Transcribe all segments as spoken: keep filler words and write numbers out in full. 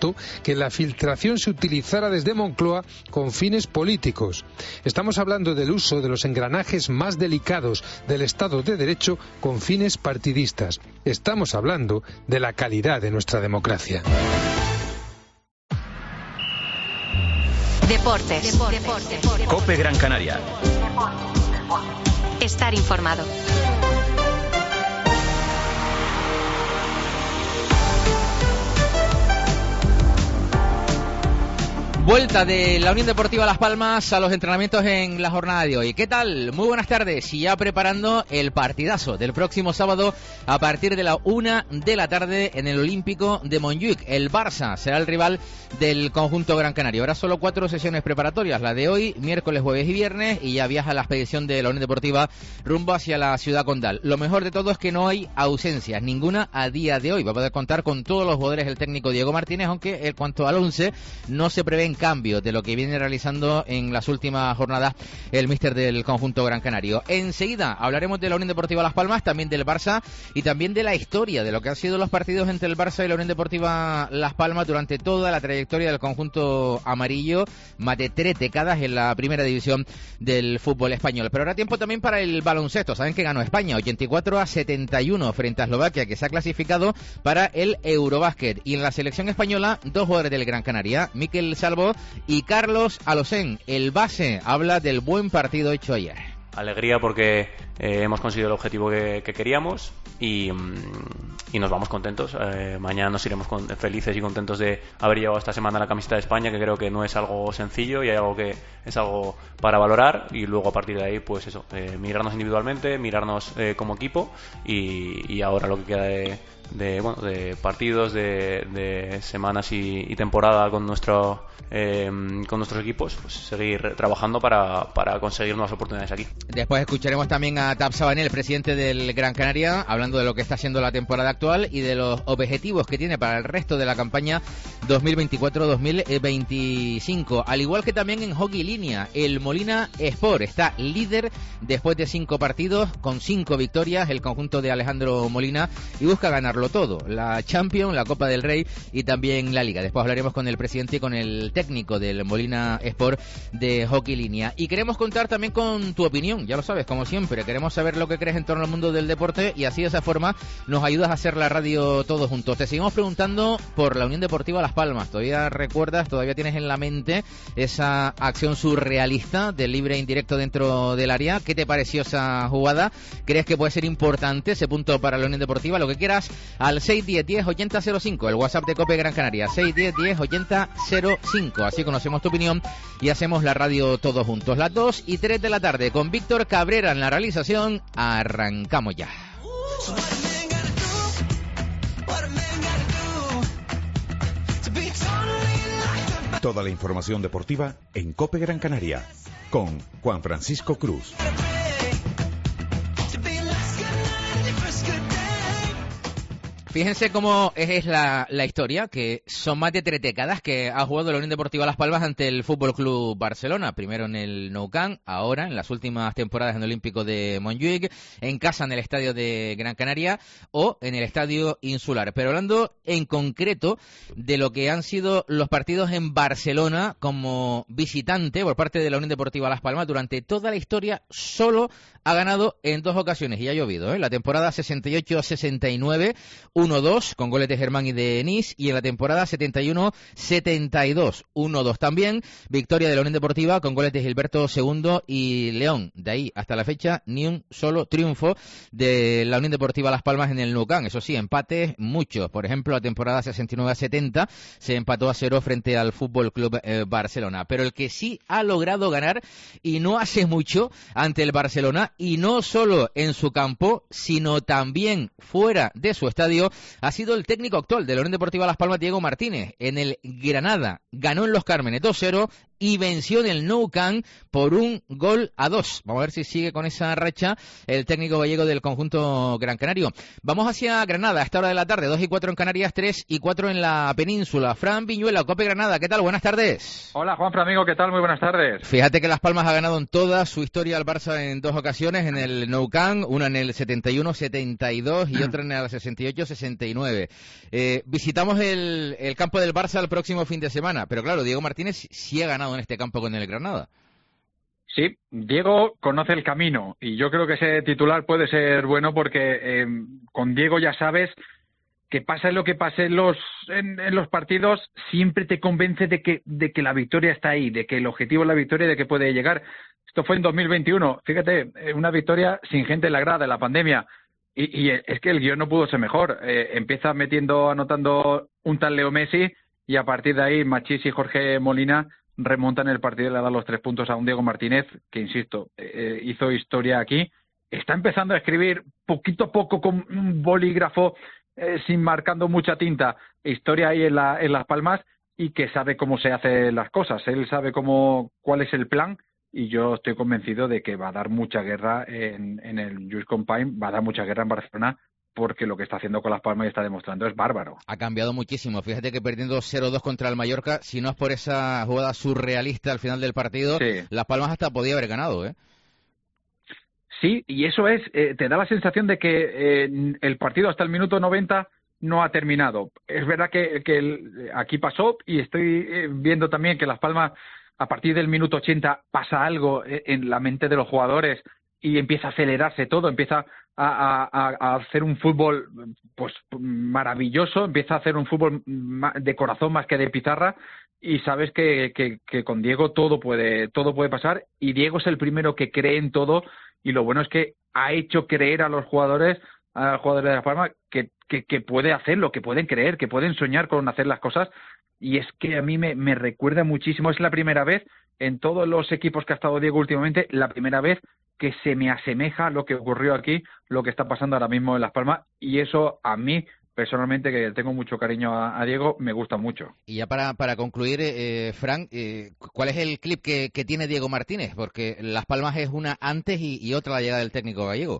cierto que la filtración se utilizara desde Moncloa con fines políticos. Estamos hablando del uso de los engranajes más delicados del Estado de Derecho con fines partidistas. Estamos hablando de la calidad de nuestra democracia. Deportes. Deportes. Deportes. COPE Gran Canaria. Estar informado. Vuelta de la Unión Deportiva Las Palmas a los entrenamientos en la jornada de hoy. ¿Qué tal? Muy buenas tardes. Y ya preparando el partidazo del próximo sábado a partir de la una de la tarde en el Olímpico de Montjuïc. El Barça será el rival del conjunto Gran Canario. Habrá solo cuatro sesiones preparatorias. La de hoy, miércoles, jueves y viernes. Y ya viaja la expedición de la Unión Deportiva rumbo hacia la ciudad condal. Lo mejor de todo es que no hay ausencias, ninguna a día de hoy. Va a poder contar con todos los jugadores el técnico Diego Martínez, aunque en cuanto al once no se prevén cambio de lo que viene realizando en las últimas jornadas el míster del conjunto Gran Canario. Enseguida hablaremos de la Unión Deportiva Las Palmas, también del Barça y también de la historia de lo que han sido los partidos entre el Barça y la Unión Deportiva Las Palmas durante toda la trayectoria del conjunto amarillo, más de tres décadas en la primera división del fútbol español. Pero habrá tiempo también para el baloncesto. Saben que ganó España ochenta y cuatro a setenta y uno frente a Eslovaquia, que se ha clasificado para el Eurobásquet. Y en la selección española, dos jugadores del Gran Canaria, Mikel Salvo y Carlos Alosén, el base, habla del buen partido hecho ayer. Alegría porque eh, hemos conseguido el objetivo que, que queríamos y, y nos vamos contentos. Eh, mañana nos iremos con, felices y contentos de haber llevado esta semana la camiseta de España, que creo que no es algo sencillo y hay algo que es algo para valorar, y luego a partir de ahí pues eso, eh, mirarnos individualmente, mirarnos eh, como equipo y, y ahora lo que queda de de bueno de partidos, de, de semanas y, y temporada con nuestro eh, con nuestros equipos, pues seguir trabajando para, para conseguir nuevas oportunidades aquí. Después escucharemos también a Tab Sabané, el presidente del Gran Canaria, hablando de lo que está siendo la temporada actual y de los objetivos que tiene para el resto de la campaña dos mil veinticuatro dos mil veinticinco. Al igual que también en hockey línea, el Molina Sport está líder después de cinco partidos, con cinco victorias, el conjunto de Alejandro Molina, y busca ganar todo, la Champions, la Copa del Rey y también la Liga. Después hablaremos con el presidente y con el técnico del Molina Sport de hockey línea. Y queremos contar también con tu opinión, ya lo sabes, como siempre, queremos saber lo que crees en torno al mundo del deporte y así de esa forma nos ayudas a hacer la radio todos juntos. Te seguimos preguntando por la Unión Deportiva Las Palmas. ¿Todavía recuerdas, todavía tienes en la mente esa acción surrealista del libre indirecto dentro del área? ¿Qué te pareció esa jugada? ¿Crees que puede ser importante ese punto para la Unión Deportiva? Lo que quieras al seis diez diez ochenta cero cinco, el WhatsApp de COPE Gran Canaria, seis diez diez ochenta cero cinco. Así conocemos tu opinión y hacemos la radio todos juntos. Las dos y tres de la tarde, con Víctor Cabrera en la realización, arrancamos ya. Toda la información deportiva en COPE Gran Canaria, con Juan Francisco Cruz. Fíjense cómo es la, la historia, que son más de tres décadas que ha jugado la Unión Deportiva Las Palmas ante el Fútbol Club Barcelona. Primero en el Nou Camp, ahora en las últimas temporadas en el Olímpico de Montjuïc, en casa en el Estadio de Gran Canaria o en el Estadio Insular. Pero hablando en concreto de lo que han sido los partidos en Barcelona como visitante por parte de la Unión Deportiva Las Palmas, durante toda la historia solo ha ganado en dos ocasiones y ha llovido, ¿eh? La temporada sesenta y ocho sesenta y nueve, uno dos con goles de Germán y de Denis, y en la temporada setenta y uno setenta y dos, uno dos también, victoria de la Unión Deportiva con goles de Gilberto segundo y León. De ahí hasta la fecha ni un solo triunfo de la Unión Deportiva Las Palmas en el Nou Camp. Eso sí, empates muchos. Por ejemplo, la temporada sesenta y nueve a setenta se empató a cero frente al Fútbol Club eh, Barcelona. Pero el que sí ha logrado ganar, y no hace mucho, ante el Barcelona, y no solo en su campo, sino también fuera de su estadio, ha sido el técnico actual de la Unión Deportiva Las Palmas, Diego Martínez. En el Granada ganó en Los Cármenes dos cero y venció en el Nou Camp por un gol a dos. Vamos a ver si sigue con esa racha el técnico gallego del conjunto Gran Canario. Vamos hacia Granada a esta hora de la tarde, dos y cuatro en Canarias, tres y cuatro en la península. Fran Viñuela, Cope Granada, ¿qué tal? Buenas tardes. Hola Juanfra, amigo, ¿qué tal? Muy buenas tardes. Fíjate que Las Palmas ha ganado en toda su historia al Barça en dos ocasiones, en el Nou Camp, una en el setenta y uno setenta y dos y otra en el sesenta y ocho sesenta y nueve. Eh, visitamos el, el campo del Barça el próximo fin de semana, pero claro, Diego Martínez sí ha ganado en este campo con el Granada. Sí, Diego conoce el camino y yo creo que ese titular puede ser bueno porque eh, con Diego ya sabes que pase lo que pase en los, en, en los partidos, siempre te convence de que, de que la victoria está ahí, de que el objetivo es la victoria y de que puede llegar. Esto fue en dos mil veintiuno, fíjate, una victoria sin gente en la grada, en la pandemia. Y, y es que el guión no pudo ser mejor. Eh, empieza metiendo, anotando un tal Leo Messi y a partir de ahí Machís y Jorge Molina remontan el partido y le dan los tres puntos a un Diego Martínez que, insisto, eh, hizo historia aquí. Está empezando a escribir poquito a poco con un bolígrafo, eh, sin marcando mucha tinta, historia ahí en, la, en Las Palmas y que sabe cómo se hacen las cosas. Él sabe cómo, cuál es el plan. Y yo estoy convencido de que va a dar mucha guerra en, en el Lluís Companys, va a dar mucha guerra en Barcelona, porque lo que está haciendo con Las Palmas y está demostrando es bárbaro. Ha cambiado muchísimo. Fíjate que perdiendo cero dos contra el Mallorca, si no es por esa jugada surrealista al final del partido, sí. Las Palmas hasta podía haber ganado, ¿eh? Sí, y eso es, eh, te da la sensación de que eh, el partido hasta el minuto noventa no ha terminado. Es verdad que, que el, aquí pasó y estoy eh, viendo también que Las Palmas a partir del minuto ochenta pasa algo en la mente de los jugadores y empieza a acelerarse todo, empieza a, a, a hacer un fútbol pues maravilloso, empieza a hacer un fútbol de corazón más que de pizarra y sabes que, que, que con Diego todo puede, todo puede pasar y Diego es el primero que cree en todo y lo bueno es que ha hecho creer a los jugadores, a los jugadores de Las Palmas que, que, que puede hacerlo, que pueden creer, que pueden soñar con hacer las cosas. Y es que a mí me, me recuerda muchísimo, es la primera vez en todos los equipos que ha estado Diego últimamente, la primera vez que se me asemeja a lo que ocurrió aquí, lo que está pasando ahora mismo en Las Palmas, y eso a mí, personalmente, que tengo mucho cariño a, a Diego, me gusta mucho. Y ya para, para concluir, eh, Frank, eh, ¿cuál es el clip que, que tiene Diego Martínez? Porque Las Palmas es una antes y, y otra la llegada del técnico gallego.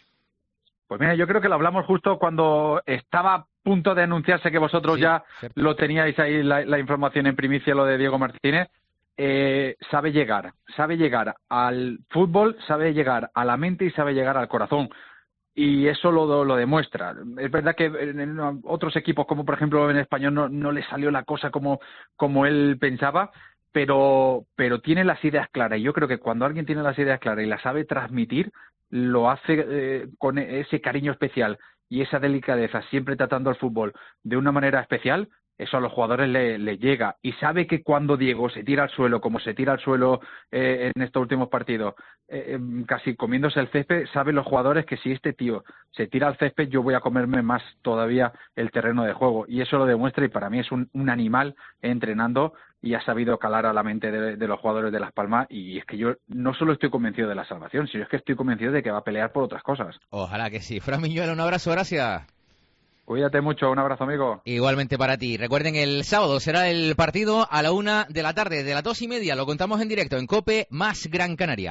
Pues mira, yo creo que lo hablamos justo cuando estaba a punto de anunciarse que vosotros sí, ya cierto. Lo teníais ahí la, la información en primicia, lo de Diego Martínez. Eh, sabe llegar, sabe llegar al fútbol, sabe llegar a la mente y sabe llegar al corazón. Y eso lo, lo demuestra. Es verdad que en otros equipos, como por ejemplo en Español, no, no le salió la cosa como, como él pensaba, pero, pero tiene las ideas claras. Y yo creo que cuando alguien tiene las ideas claras y las sabe transmitir, lo hace eh, con ese cariño especial y esa delicadeza, siempre tratando el fútbol de una manera especial, eso a los jugadores le, le llega. Y sabe que cuando Diego se tira al suelo, como se tira al suelo eh, en estos últimos partidos, eh, casi comiéndose el césped, saben los jugadores que si este tío se tira al césped, yo voy a comerme más todavía el terreno de juego. Y eso lo demuestra y para mí es un, un animal entrenando y ha sabido calar a la mente de, de los jugadores de Las Palmas. Y es que yo no solo estoy convencido de la salvación, sino es que estoy convencido de que va a pelear por otras cosas. Ojalá que sí. Fran Miñuela, un abrazo, gracias. Cuídate mucho, un abrazo, amigo. Igualmente para ti. Recuerden, el sábado será el partido a la una de la tarde, de las dos y media. Lo contamos en directo en COPE más Gran Canaria.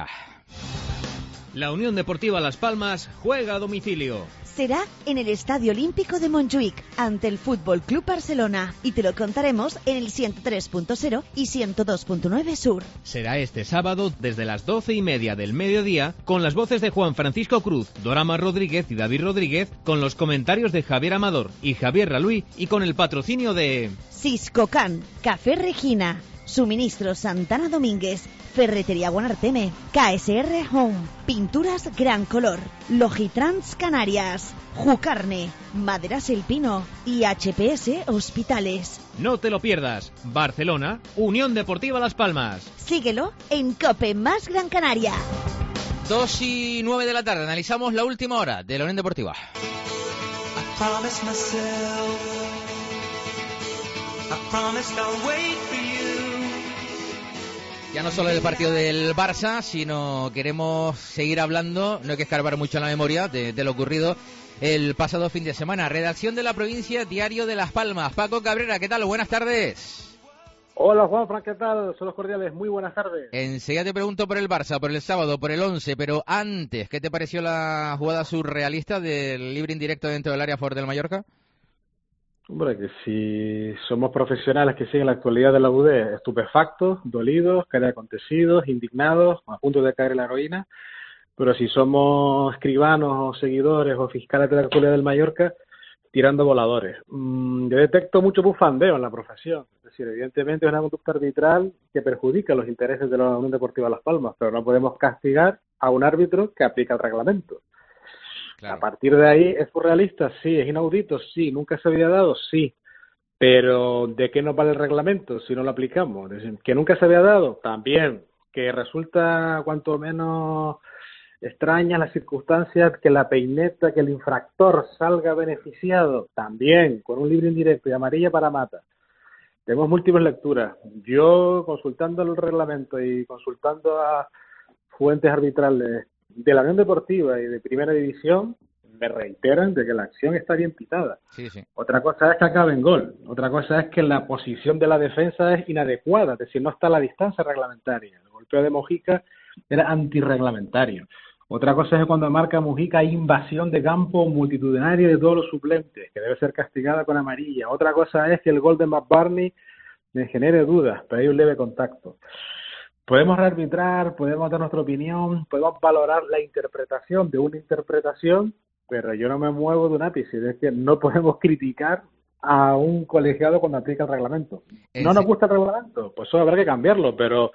La Unión Deportiva Las Palmas juega a domicilio. Será en el Estadio Olímpico de Montjuïc, ante el Fútbol Club Barcelona, y te lo contaremos en el ciento tres punto cero y ciento dos punto nueve Sur. Será este sábado desde las doce y media del mediodía, con las voces de Juan Francisco Cruz, Dorama Rodríguez y David Rodríguez, con los comentarios de Javier Amador y Javier Raluy, y con el patrocinio de Siscocan, Café Regina, Suministro Santana Domínguez, Ferretería Guanarteme, K S R Home, Pinturas Gran Color, Logitrans Canarias, Jucarne, Maderas El Pino y H P S Hospitales. No te lo pierdas. Barcelona, Unión Deportiva Las Palmas. Síguelo en COPE más Gran Canaria. Dos y nueve de la tarde. Analizamos la última hora de la Unión Deportiva. I promised myself, I promised I'll wait for you. Ya no solo del partido del Barça, sino queremos seguir hablando, no hay que escarbar mucho en la memoria de, de lo ocurrido el pasado fin de semana. Redacción de La Provincia, Diario de Las Palmas. Paco Cabrera, ¿qué tal? Buenas tardes. Hola Juanfran, ¿qué tal? Saludos cordiales, muy buenas tardes. Enseguida te pregunto por el Barça, por el sábado, por el once, pero antes, ¿qué te pareció la jugada surrealista del libre indirecto dentro del área Ford del Mallorca? Hombre, que si somos profesionales que siguen la actualidad de la U D, estupefactos, dolidos, acontecidos, indignados, a punto de caer en la heroína, pero si somos escribanos o seguidores o fiscales de la actualidad del Mallorca, tirando voladores. Mm, yo detecto mucho bufandeo en la profesión. Es decir, evidentemente es una conducta arbitral que perjudica los intereses de la Unión Deportiva Las Palmas, pero no podemos castigar a un árbitro que aplica el reglamento. Claro. A partir de ahí, ¿es surrealista? Sí. ¿Es inaudito? Sí. ¿Nunca se había dado? Sí. Pero ¿de qué nos vale el reglamento si no lo aplicamos? Es decir, ¿que nunca se había dado? También. ¿Que resulta cuanto menos extrañas las circunstancias que la peineta, que el infractor salga beneficiado? También, con un libre indirecto y amarilla para Mata. Tenemos múltiples lecturas. Yo, consultando el reglamento y consultando a fuentes arbitrales de la Unión Deportiva y de Primera División, me reiteran de que la acción está bien pitada. Sí, sí. Otra cosa es que acabe en gol. Otra cosa es que la posición de la defensa es inadecuada, es decir, no está a la distancia reglamentaria. El golpeo de Mojica era antirreglamentario. Otra cosa es que cuando marca Mujica hay invasión de campo multitudinaria de todos los suplentes, que debe ser castigada con amarilla. Otra cosa es que el gol de McBurney me genere dudas, pero hay un leve contacto. Podemos rearbitrar, podemos dar nuestra opinión, podemos valorar la interpretación de una interpretación, pero yo no me muevo de un ápice. Es que no podemos criticar a un colegiado cuando aplica el reglamento. ¿No nos gusta el reglamento? Pues eso habrá que cambiarlo, pero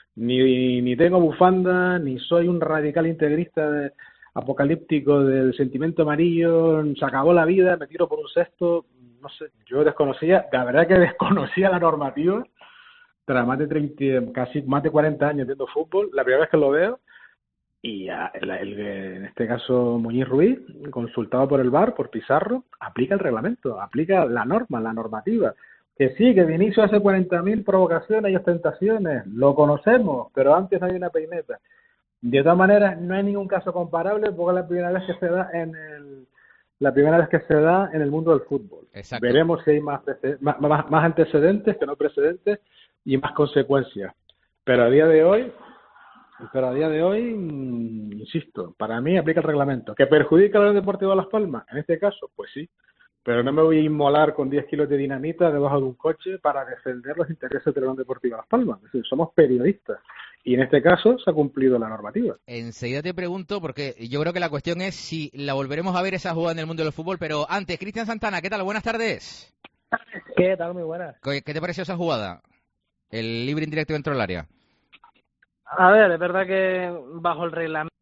Ni, ni tengo bufanda, ni soy un radical integrista de, apocalíptico del sentimiento amarillo, se acabó la vida, me tiro por un cesto, no sé, yo desconocía, la verdad que desconocía la normativa, tras más de treinta, casi más de cuarenta años viendo fútbol, la primera vez que lo veo, y a, el, el, en este caso Muñiz Ruiz, consultado por el V A R, por Pizarro, aplica el reglamento, aplica la norma, la normativa. Que sí, que de inicio hace cuarenta mil provocaciones y ostentaciones, lo conocemos, pero antes no hay una peineta. De todas maneras, no hay ningún caso comparable porque es la primera vez que se da en el, la primera vez que se da en el mundo del fútbol. Exacto. Veremos si hay más, más, más antecedentes que no precedentes y más consecuencias. Pero a día de hoy, pero a día de hoy, insisto, para mí aplica el reglamento. ¿Que perjudica a la Unión Deportiva Las Palmas? En este caso, pues sí. Pero no me voy a inmolar con diez kilos de dinamita debajo de un coche para defender los intereses de la Unión Deportiva Las Palmas. Es decir, somos periodistas. Y en este caso se ha cumplido la normativa. Enseguida te pregunto, porque yo creo que la cuestión es si la volveremos a ver esa jugada en el mundo del fútbol. Pero antes, Cristian Santana, ¿qué tal? Buenas tardes. ¿Qué tal? Muy buenas. ¿Qué te pareció esa jugada? El libre indirecto dentro del área. A ver, es verdad que bajo el reglamento.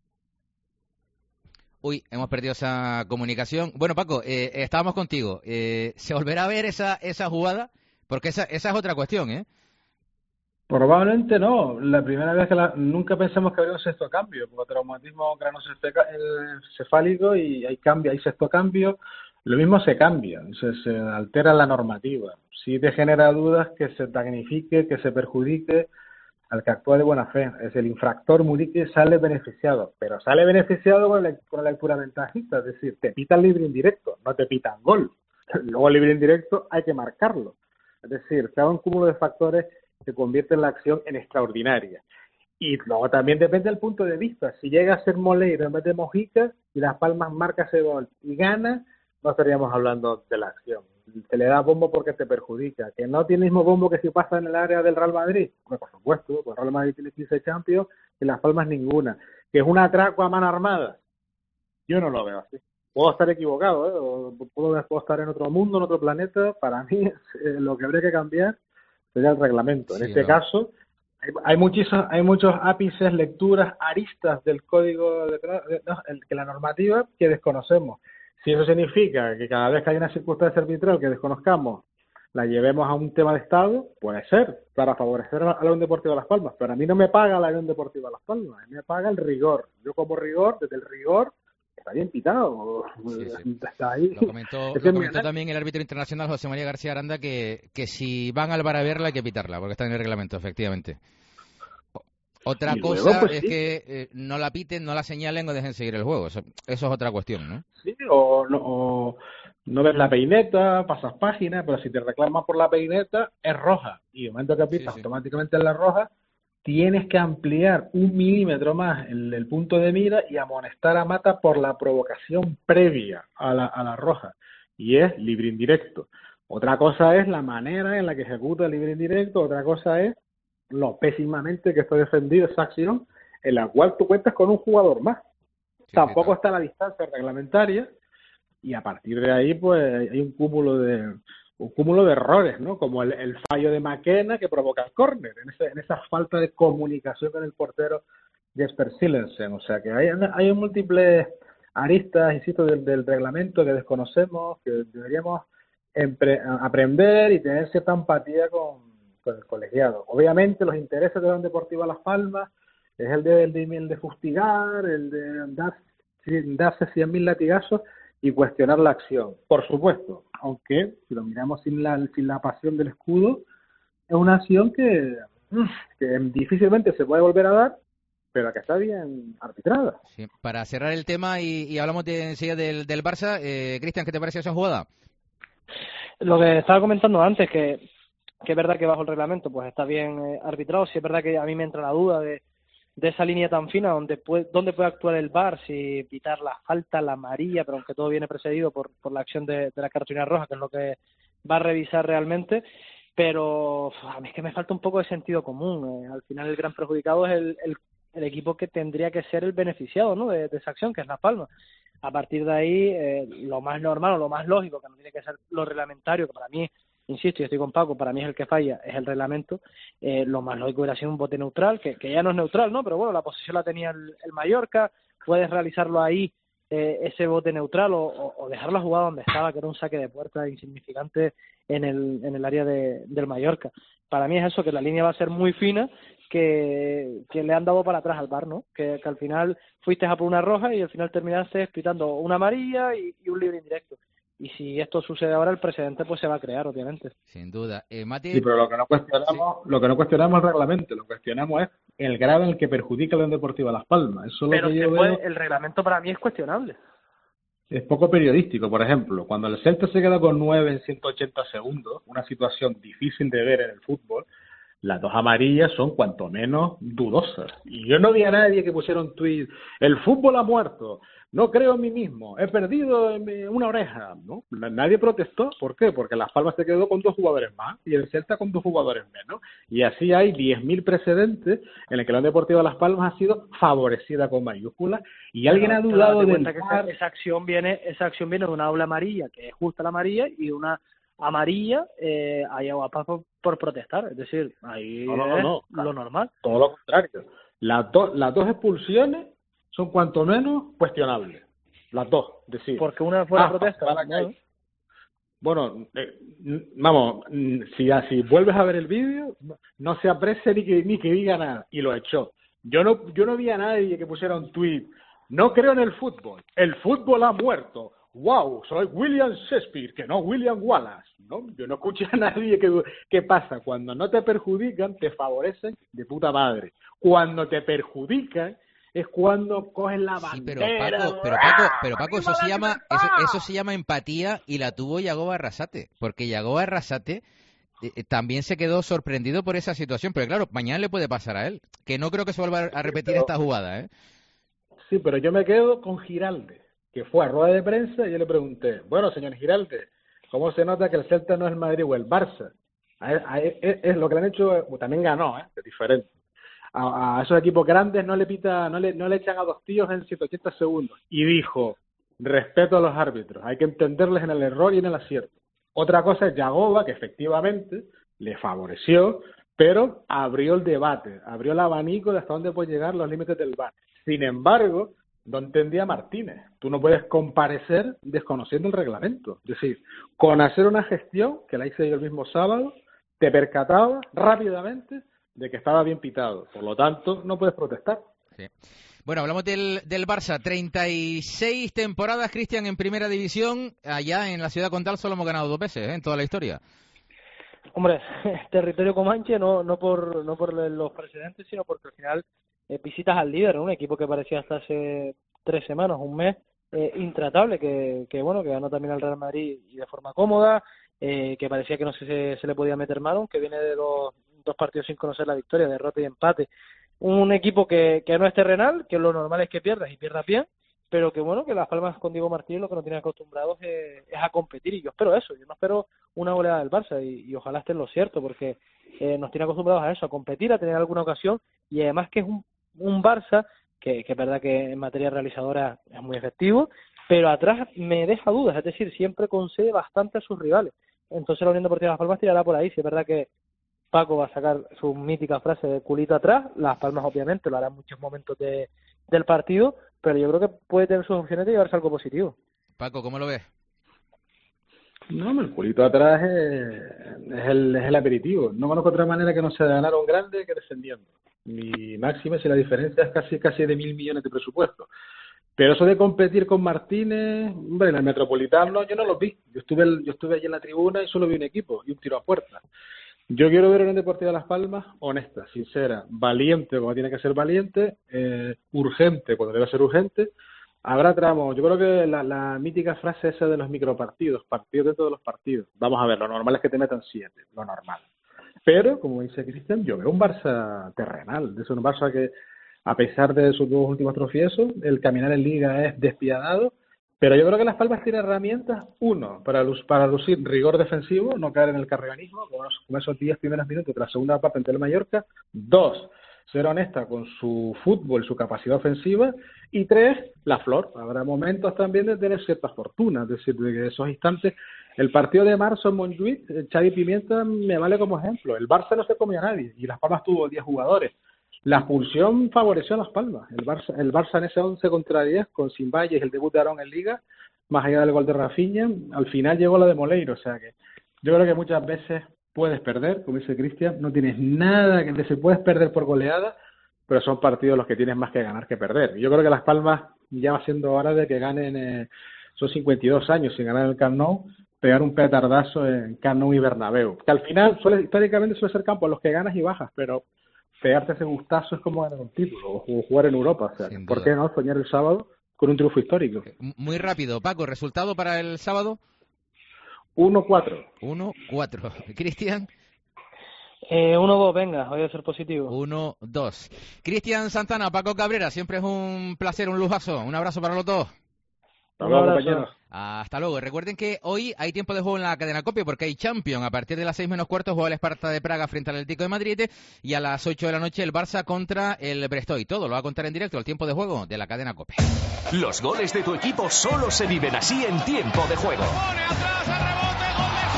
Uy, hemos perdido esa comunicación. Bueno, Paco, eh, estábamos contigo. Eh, ¿Se volverá a ver esa esa jugada? Porque esa esa es otra cuestión, ¿eh? Probablemente no. La primera vez que la, nunca pensamos que habría un sexto cambio, porque traumatismo craneoencefálico y hay cambio, hay sexto cambio. Lo mismo se cambia, se, se altera la normativa. Sí te genera dudas que se damnifique, que se perjudique al que actúa de buena fe. Es el infractor Murique sale beneficiado, pero sale beneficiado con, el, con la lectura ventajista, es decir, te pitan libre indirecto, no te pitan gol. Luego el libre indirecto hay que marcarlo. Es decir, se da un cúmulo de factores que convierten la acción en extraordinaria. Y luego también depende del punto de vista. Si llega a ser Moleiro en vez de Mojica y Las Palmas marca ese gol y gana, no estaríamos hablando de la acción. Se le da bombo porque te perjudica. Que no tiene el mismo bombo que si pasa en el área del Real Madrid. Bueno, por supuesto, el Real Madrid tiene quince Champions y Las Palmas ninguna. Que es un atraco a mano armada. Yo no lo veo así. Puedo estar equivocado, ¿eh? O puedo, puedo estar en otro mundo, en otro planeta. Para mí, eh, lo que habría que cambiar sería el reglamento. En sí, este no. caso, hay, hay, muchísimos, hay muchos ápices, lecturas, aristas del código, de, de, no, el, que la normativa que desconocemos. Si eso significa que cada vez que hay una circunstancia arbitral que desconozcamos, la llevemos a un tema de Estado, puede ser, para favorecer a la Unión Deportiva Las Palmas. Pero a mí no me paga la Unión Deportiva Las Palmas, a mí me paga el rigor. Yo como rigor, desde el rigor, está bien pitado. Sí, sí. Está ahí. Lo comentó, lo comentó también el árbitro internacional José María García Aranda, que, que si van al V A R a verla hay que pitarla, porque está en el reglamento, efectivamente. Otra y cosa luego, pues, es sí. que eh, no la piten, no la señalen o dejen seguir el juego. Eso, eso es otra cuestión, ¿no? Sí, o, no, o no ves la peineta, pasas páginas, pero si te reclamas por la peineta, es roja. Y el momento que pisas sí, sí. automáticamente en la roja, tienes que ampliar un milímetro más el, el punto de mira y amonestar a Mata por la provocación previa a la, a la roja. Y es libre indirecto. Otra cosa es la manera en la que ejecuta el libre indirecto, otra cosa es lo pésimamente que está defendido esa acción, en la cual tú cuentas con un jugador más. Sí, Tampoco sí, está la distancia reglamentaria, y a partir de ahí pues hay un cúmulo de un cúmulo de errores, ¿no? Como el, el fallo de McKenna que provoca el córner, en, ese, en esa falta de comunicación con el portero Jesper Silensen. O sea que hay, hay múltiples aristas, insisto, del, del reglamento que desconocemos, que deberíamos empre, aprender y tener cierta empatía con, con el colegiado. Obviamente los intereses de la Unión Deportiva Las Palmas es el de, el de, el de fustigar, el de dar, darse cien mil latigazos y cuestionar la acción, por supuesto, aunque si lo miramos sin la, sin la pasión del escudo, es una acción que, que difícilmente se puede volver a dar, pero que está bien arbitrada. Sí. Para cerrar el tema y, y hablamos de, enseguida del, del Barça, eh, Cristian, ¿qué te pareció esa jugada? Lo que estaba comentando antes, que, que es verdad que bajo el reglamento pues está bien eh, arbitrado, sí es verdad que a mí me entra la duda de de esa línea tan fina donde puede, donde puede actuar el V A R, si pitar la falta, la amarilla, pero aunque todo viene precedido por, por la acción de, de la cartulina roja, que es lo que va a revisar realmente, pero a mí es que me falta un poco de sentido común. Eh, al final el gran perjudicado es el, el, el equipo que tendría que ser el beneficiado, ¿no?, de, de esa acción, que es Las Palmas. A partir de ahí, eh, lo más normal o lo más lógico, que no tiene que ser lo reglamentario, que para mí, insisto, y estoy con Paco, para mí es el que falla, es el reglamento, eh, lo más lógico hubiera sido un bote neutral, que, que ya no es neutral, ¿no? Pero bueno, la posesión la tenía el, el Mallorca, puedes realizarlo ahí, eh, ese bote neutral, o, o, o dejar la jugada donde estaba, que era un saque de puerta insignificante en el, en el área de, del Mallorca. Para mí es eso, que la línea va a ser muy fina, que, que le han dado para atrás al V A R, ¿no? Que, que al final fuiste a por una roja y al final terminaste pitando una amarilla y, y un libre indirecto. Y si esto sucede ahora, el precedente pues se va a crear, obviamente. Sin duda. Eh, Mati... Sí, pero lo que no cuestionamos, sí. lo que no cuestionamos es el reglamento, lo que cuestionamos es el grado en el que perjudica a la Unión Deportiva Las Palmas. Eso es pero lo que yo puede, veo... el reglamento para mí es cuestionable. Es poco periodístico. Por ejemplo, cuando el Celta se queda con nueve en ciento ochenta segundos, una situación difícil de ver en el fútbol, las dos amarillas son cuanto menos dudosas. Y yo no vi a nadie que pusiera un tuit, el fútbol ha muerto, no creo en mí mismo, he perdido una oreja, ¿no? Nadie protestó. ¿Por qué? Porque Las Palmas se quedó con dos jugadores más y el Celta con dos jugadores menos. Y así hay diez mil precedentes en el que la Unión Deportiva Las Palmas ha sido favorecida con mayúsculas y pero, alguien ha dudado de que esa, esa acción viene esa acción viene de una doble amarilla, que es justa la amarilla, y de una amarilla eh, hay agua por, por protestar. Es decir, ahí no, no, no, no, es lo normal. Todo lo contrario. Las, do, las dos expulsiones son cuanto menos cuestionables. Las dos, decir. Porque una fue la ah, protesta. ¿no? Bueno, eh, vamos, si, si vuelves a ver el vídeo, no se aprecia ni que, ni que diga nada. Y lo echó. Yo no, yo no vi a nadie que pusiera un tuit. No creo en el fútbol. El fútbol ha muerto. Wow, soy William Shakespeare, que no William Wallace, ¿no? Yo no escuché a nadie que... ¿Qué pasa? Cuando no te perjudican, te favorecen de puta madre. Cuando te perjudican, es cuando cogen la bandera. Sí, pero Paco, pero Paco, pero Paco eso se llama eso, eso se llama empatía, y la tuvo Yagoba Arrasate, porque Yagoba Arrasate eh, también se quedó sorprendido por esa situación, pero claro, mañana le puede pasar a él, que no creo que se vuelva a repetir sí, pero, esta jugada, ¿eh? Sí, pero yo me quedo con Giralde, que fue a rueda de prensa y yo le pregunté, bueno, señor Giralde, ¿cómo se nota que el Celta no es el Madrid o el Barça? A, a, a, es, es lo que le han hecho, también ganó, ¿eh? Es diferente. A, a esos equipos grandes no le pita, no le, no le echan a dos tíos en ciento ochenta segundos. Y dijo, respeto a los árbitros, hay que entenderles en el error y en el acierto. Otra cosa es Yagoba, que efectivamente le favoreció, pero abrió el debate, abrió el abanico de hasta dónde pueden llegar los límites del V A R. Sin embargo, no entendía Martínez. Tú no puedes comparecer desconociendo el reglamento. Es decir, con hacer una gestión, que la hice yo el mismo sábado, te percatabas rápidamente de que estaba bien pitado. Por lo tanto, no puedes protestar. Sí. Bueno, hablamos del, del Barça. treinta y seis temporadas, Cristian, en Primera División. Allá en la ciudad condal solo hemos ganado dos veces, ¿eh? En toda la historia. Hombre, territorio comanche, no no por no por los precedentes, sino porque al final eh, visitas al líder, ¿no? Un equipo que parecía hasta hace tres semanas, un mes, eh, intratable, que, que bueno, que ganó también al Real Madrid y de forma cómoda, eh, que parecía que no se, se, se le podía meter mano, que viene de dos, dos partidos sin conocer la victoria, derrota y empate. Un equipo que, que no es terrenal, que lo normal es que pierdas y pierdas bien, pero que bueno, que Las Palmas con Diego Martínez lo que nos tiene acostumbrados es, es a competir, y yo espero eso, yo no espero una goleada del Barça, y, y ojalá esté en lo cierto, porque eh, nos tiene acostumbrados a eso, a competir, a tener alguna ocasión, y además que es un, un Barça que, que es verdad que en materia realizadora es muy efectivo, pero atrás me deja dudas, es decir, siempre concede bastante a sus rivales. Entonces la Unión Deportiva Las Palmas tirará por ahí. Si es verdad que Paco va a sacar su mítica frase de culito atrás, Las Palmas obviamente lo hará en muchos momentos de, del partido, pero yo creo que puede tener sus opciones de llevarse algo positivo. Paco, ¿cómo lo ves? No, el culito atrás es, es, el, es el aperitivo. No conozco otra manera que no sea ganar un grande que descendiendo. Mi máxima, si la diferencia es casi casi de mil millones de presupuesto. Pero eso de competir con Martínez, hombre, en el Metropolitano yo no lo vi. Yo estuve yo estuve allí en la tribuna y solo vi un equipo y un tiro a puerta. Yo quiero ver a Unión Deportiva Las Palmas honesta, sincera, valiente como tiene que ser valiente, eh, urgente cuando debe ser urgente. Habrá tramos. Yo creo que la, la mítica frase esa de los micropartidos, partidos dentro de los partidos. Vamos a ver, lo normal es que te metan siete, lo normal. Pero, como dice Cristian, yo veo un Barça terrenal. Es un Barça que, a pesar de sus dos últimos tropiezos, el caminar en Liga es despiadado. Pero yo creo que Las Palmas tiene herramientas, uno, para, luz, para lucir rigor defensivo, no caer en el carreganismo, con, con esos diez primeros minutos de la segunda parte ante el Mallorca. Dos, ser honesta con su fútbol, su capacidad ofensiva. Y tres, la flor. Habrá momentos también de tener cierta fortuna, es decir, de que esos instantes. El partido de marzo en Montjuic, Xavi Pimienta me vale como ejemplo. El Barça no se comió a nadie y Las Palmas tuvo diez jugadores. La expulsión favoreció a Las Palmas. El Barça, el Barça en ese once contra diez, con Simballes, el debut de Aarón en Liga, más allá del gol de Rafinha, al final llegó la de Moleiro. O sea que yo creo que muchas veces puedes perder, como dice Cristian, no tienes nada que se puedes perder por goleada, pero son partidos los que tienes más que ganar que perder. Yo creo que Las Palmas ya va siendo hora de que ganen, eh, son cincuenta y dos años sin ganar el Camp Nou, pegar un petardazo en Camp Nou y Bernabéu, que al final suele, históricamente suele ser campo en los que ganas y bajas, pero pegarte ese gustazo es como ganar un título o jugar en Europa. O sea, ¿por qué no soñar el sábado con un triunfo histórico? Muy rápido, Paco, ¿resultado para el sábado? uno cuatro. uno cuatro. Cristian. Eh, uno dos, venga, voy a ser positivo. uno dos. Cristian Santana, Paco Cabrera, siempre es un placer, un lujazo. Un abrazo para los dos. Hasta luego, compañeros. Hasta luego. Recuerden que hoy hay tiempo de juego en la cadena COPE porque hay Champions. A partir de las seis menos cuarto juega el Esparta de Praga frente al Atlético de Madrid y a las ocho de la noche el Barça contra el Brestoy. Todo lo va a contar en directo el tiempo de juego de la cadena COPE. Los goles de tu equipo solo se viven así en tiempo de juego. Pone atrás el rebote, gol de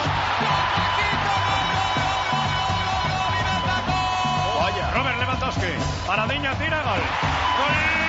Sorlo. Vaya, Robert Lewandowski. Paradiña tira, gol. Gol.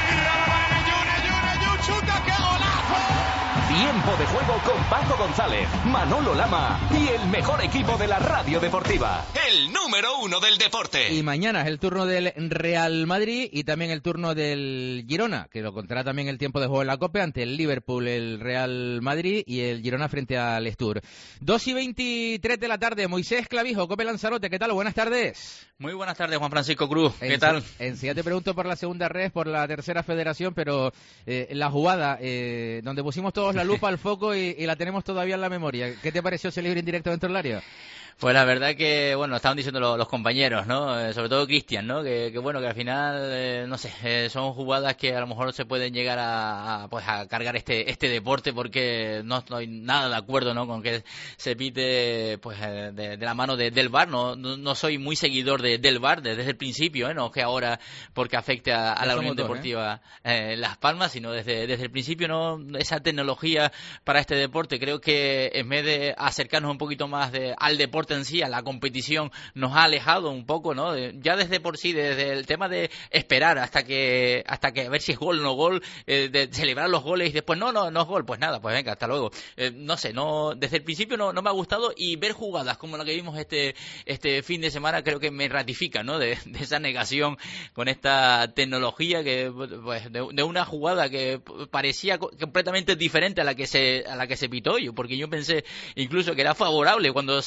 Tiempo de juego con Paco González, Manolo Lama y el mejor equipo de la radio deportiva. El número uno del deporte. Y mañana es el turno del Real Madrid y también el turno del Girona, que lo contará también el tiempo de juego en la COPE ante el Liverpool, el Real Madrid y el Girona frente al Stur. dos y veintitrés de la tarde, Moisés Clavijo, COPE Lanzarote, ¿qué tal? Buenas tardes. Muy buenas tardes, Juan Francisco Cruz, ¿qué en, tal? Enseguida te pregunto por la segunda red, por la tercera federación, pero eh, la jugada eh, donde pusimos todos la lupa al foco y, y la tenemos todavía en la memoria. ¿Qué te pareció ese libre indirecto dentro del área? Pues la verdad que, bueno, estaban diciendo los, los compañeros, ¿no? Eh, sobre todo Cristian, ¿no? Que, que bueno, que al final, eh, no sé, eh, son jugadas que a lo mejor se pueden llegar a, a, pues a cargar este este deporte porque no estoy nada de acuerdo, ¿no? Con que se pite, pues, eh, de, de la mano de, del V A R, ¿no? No, no soy muy seguidor de, del V A R desde el principio, ¿eh? No que ahora porque afecte a, a la Unión Deportiva ¿eh? Eh, Las Palmas, sino desde, desde el principio, ¿no? Esa tecnología para este deporte, creo que en vez de acercarnos un poquito más de, al deporte en sí, a la competición, nos ha alejado un poco, ¿no? Ya desde por sí, desde el tema de esperar hasta que hasta que a ver si es gol o no gol, eh, de celebrar los goles y después no, no, no es gol, pues nada, pues venga, hasta luego. Eh, no sé, no desde el principio no, no me ha gustado y ver jugadas como la que vimos este este fin de semana creo que me ratifica, ¿no? De, de esa negación con esta tecnología que pues de, de una jugada que parecía completamente diferente a la que se a la que se pitó yo, porque yo pensé incluso que era favorable cuando se, se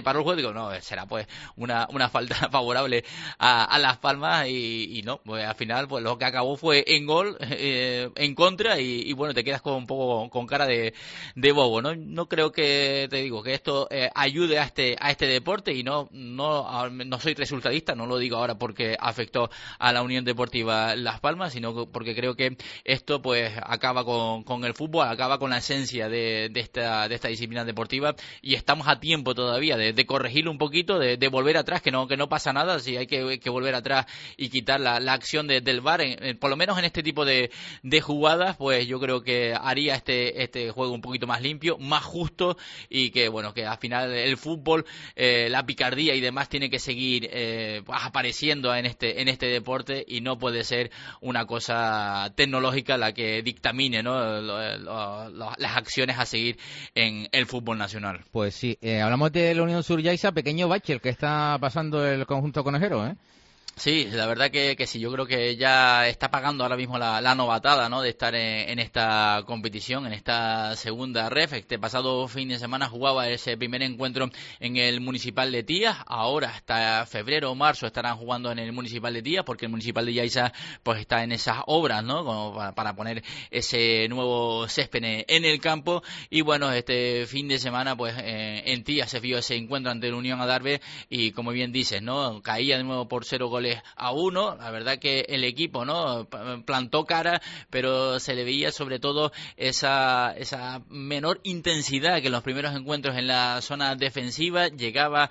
paró el juego, digo, no, será pues una, una falta favorable a, a Las Palmas y, y no, pues al final pues lo que acabó fue en gol, eh, en contra y, y bueno, te quedas con un poco con cara de, de bobo, ¿no? No creo que, te digo, que esto eh, ayude a este a este deporte y no, no, no soy resultadista, no lo digo ahora porque afectó a la Unión Deportiva Las Palmas, sino porque creo que esto pues acaba con, con el fútbol, acaba con la esencia de, de esta de esta disciplina deportiva y estamos a tiempo todavía de, de corregirlo un poquito, de, de volver atrás, que no que no pasa nada, si hay que, que volver atrás y quitar la, la acción de, del V A R, en, en, por lo menos en este tipo de, de jugadas, pues yo creo que haría este este juego un poquito más limpio, más justo y que bueno, que al final el fútbol, eh, la picardía y demás tiene que seguir eh, apareciendo en este en este deporte y no puede ser una cosa tecnológica la que dictamine, ¿no? lo, lo, lo, las acciones a seguir en el fútbol nacional. Pues sí, eh, hablamos de la Unión Suryaisa, pequeño bache el que está pasando el conjunto conejero, ¿eh? Sí, la verdad que, que sí, yo creo que ya está pagando ahora mismo la, la novatada, ¿no? De estar en, en esta competición, en esta segunda ref. Este pasado fin de semana jugaba ese primer encuentro en el Municipal de Tías. Ahora hasta febrero o marzo estarán jugando en el Municipal de Tías porque el Municipal de Yaiza pues está en esas obras, ¿no? Como para, para poner ese nuevo césped en el campo. Y bueno, este fin de semana pues eh, en Tías se vio ese encuentro ante la Unión Adarve y como bien dices, ¿no? Caía de nuevo por cero goles a uno. La verdad que el equipo no plantó cara, pero se le veía sobre todo esa esa menor intensidad que en los primeros encuentros en la zona defensiva. Llegaba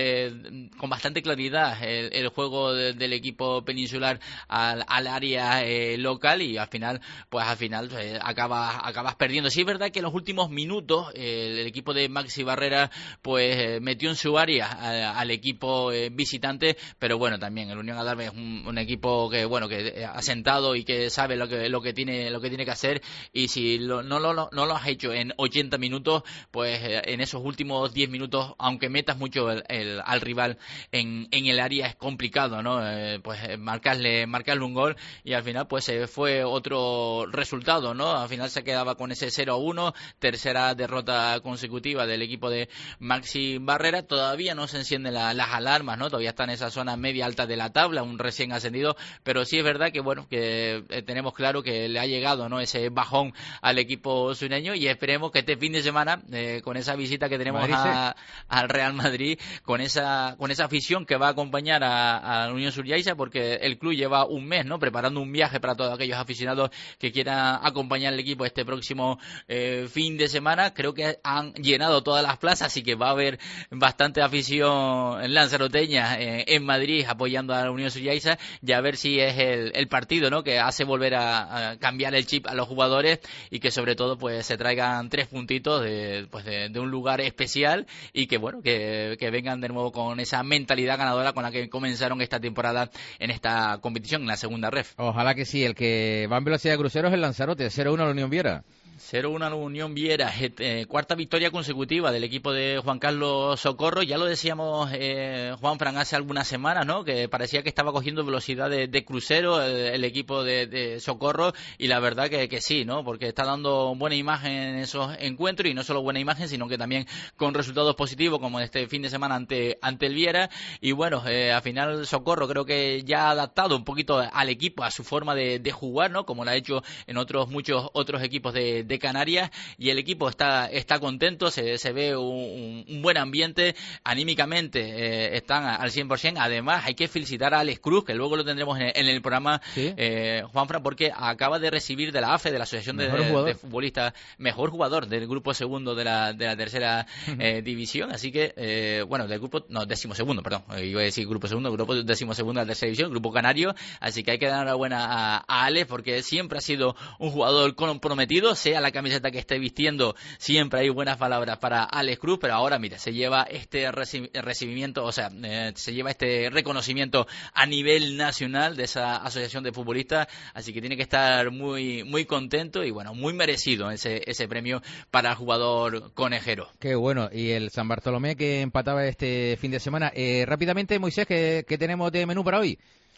eh, con bastante claridad el, el juego de, del equipo peninsular al, al área eh, local y al final pues al final eh, acabas acabas perdiendo. Sí es verdad que en los últimos minutos eh, el equipo de Maxi Barrera pues eh, metió en su área a, al equipo eh, visitante, pero bueno, también el Unión Adarve es un, un equipo que bueno que ha sentado y que sabe lo que lo que tiene lo que tiene que hacer y si lo, no lo no lo has hecho en ochenta minutos, pues eh, en esos últimos diez minutos, aunque metas mucho el, el, al rival en, en el área es complicado, ¿no? Eh, pues eh, marcarle marcarle un gol y al final pues eh, fue otro resultado, ¿no? Al final se quedaba con ese cero a uno, tercera derrota consecutiva del equipo de Maxi Barrera. Todavía no se encienden la, las alarmas, ¿no? Todavía está en esa zona media alta de la tabla, un recién ascendido, pero sí es verdad que bueno, que eh, tenemos claro que le ha llegado, ¿no? Ese bajón al equipo sureño y esperemos que este fin de semana eh, con esa visita que tenemos Madrid, a, al Real Madrid, con esa con esa afición que va a acompañar a, a la Unión Suryaisa, porque el club lleva un mes, ¿no? Preparando un viaje para todos aquellos aficionados que quieran acompañar al equipo este próximo eh, fin de semana. Creo que han llenado todas las plazas, así que va a haber bastante afición lanzaroteña eh, en Madrid apoyando a la Unión Suryaisa y a ver si es el, el partido, ¿no? Que hace volver a, a cambiar el chip a los jugadores y que sobre todo pues se traigan tres puntitos de, pues de, de un lugar especial y que bueno que, que vengan de nuevo con esa mentalidad ganadora con la que comenzaron esta temporada en esta competición, en la segunda ref. Ojalá que sí, el que va en velocidad de crucero es el Lanzarote, cero uno a la Unión Viera. cero uno a la Unión Viera, eh, cuarta victoria consecutiva del equipo de Juan Carlos Socorro. Ya lo decíamos eh, Juan Fran hace algunas semanas, ¿no? Que parecía que estaba cogiendo velocidad de, de crucero el, el equipo de, de Socorro y la verdad que, que sí, ¿no? Porque está dando buena imagen en esos encuentros y no solo buena imagen, sino que también con resultados positivos como este fin de semana ante ante el Viera y bueno, eh, al final Socorro creo que ya ha adaptado un poquito al equipo, a su forma de, de jugar, ¿no? Como lo ha hecho en otros muchos otros equipos de, de Canarias y el equipo está está contento, se, se ve un, un buen ambiente, anímicamente eh, están al cien por ciento. Además hay que felicitar a Alex Cruz, que luego lo tendremos en, en el programa, ¿sí? eh, Juanfran, porque acaba de recibir de la A F E, de la Asociación de, de Futbolistas, mejor jugador del grupo segundo de la, de la tercera eh, división, así que eh, bueno, del grupo, no, décimo segundo, perdón, eh, iba a decir grupo segundo, grupo décimo segundo de la tercera división, grupo canario, así que hay que dar enhorabuena a, a Alex porque siempre ha sido un jugador comprometido, sea la camiseta que esté vistiendo, siempre hay buenas palabras para Alex Cruz, pero ahora mira, se lleva este recibimiento, o sea, eh, se lleva este reconocimiento a nivel nacional de esa asociación de futbolistas, así que tiene que estar muy muy contento y bueno, muy merecido ese ese premio para el jugador conejero. Qué bueno, y el San Bartolomé que empataba este fin de semana. Eh, rápidamente, Moisés, ¿qué, qué tenemos de menú para hoy?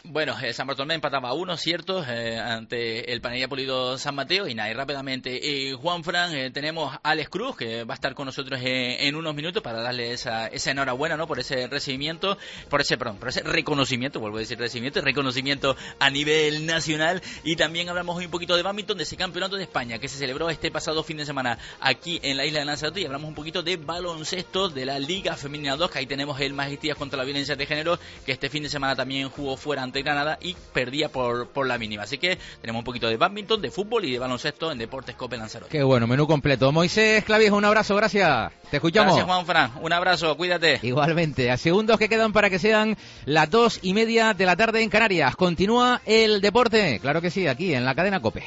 Bueno, eh, San Bartolomé empataba a uno, cierto, eh, ante el Panería Polido San Mateo. Y nada, y rápidamente, eh, Juanfran, eh, tenemos a Alex Cruz, que va a estar con nosotros eh, en unos minutos para darle esa, esa enhorabuena, ¿no? Por ese recibimiento, por ese, perdón, por ese reconocimiento, vuelvo a decir recibimiento, reconocimiento a nivel nacional. Y también hablamos hoy un poquito de bádminton, de ese campeonato de España que se celebró este pasado fin de semana aquí en la isla de Lanzarote. Y hablamos un poquito de baloncesto, de la Liga Femenina dos, que ahí tenemos el Majestías contra la violencia de género, que este fin de semana también jugó fuera ante Granada y perdía por, por la mínima. Así que tenemos un poquito de bádminton, de fútbol y de baloncesto en Deportes Cope Lanzarote. Qué bueno, menú completo. Moisés Clavijo, un abrazo, gracias. Te escuchamos. Gracias, Juanfran. Un abrazo, cuídate. Igualmente. A segundos que quedan para que sean las dos y media de la tarde en Canarias. Continúa el deporte, claro que sí, aquí en la cadena COPE.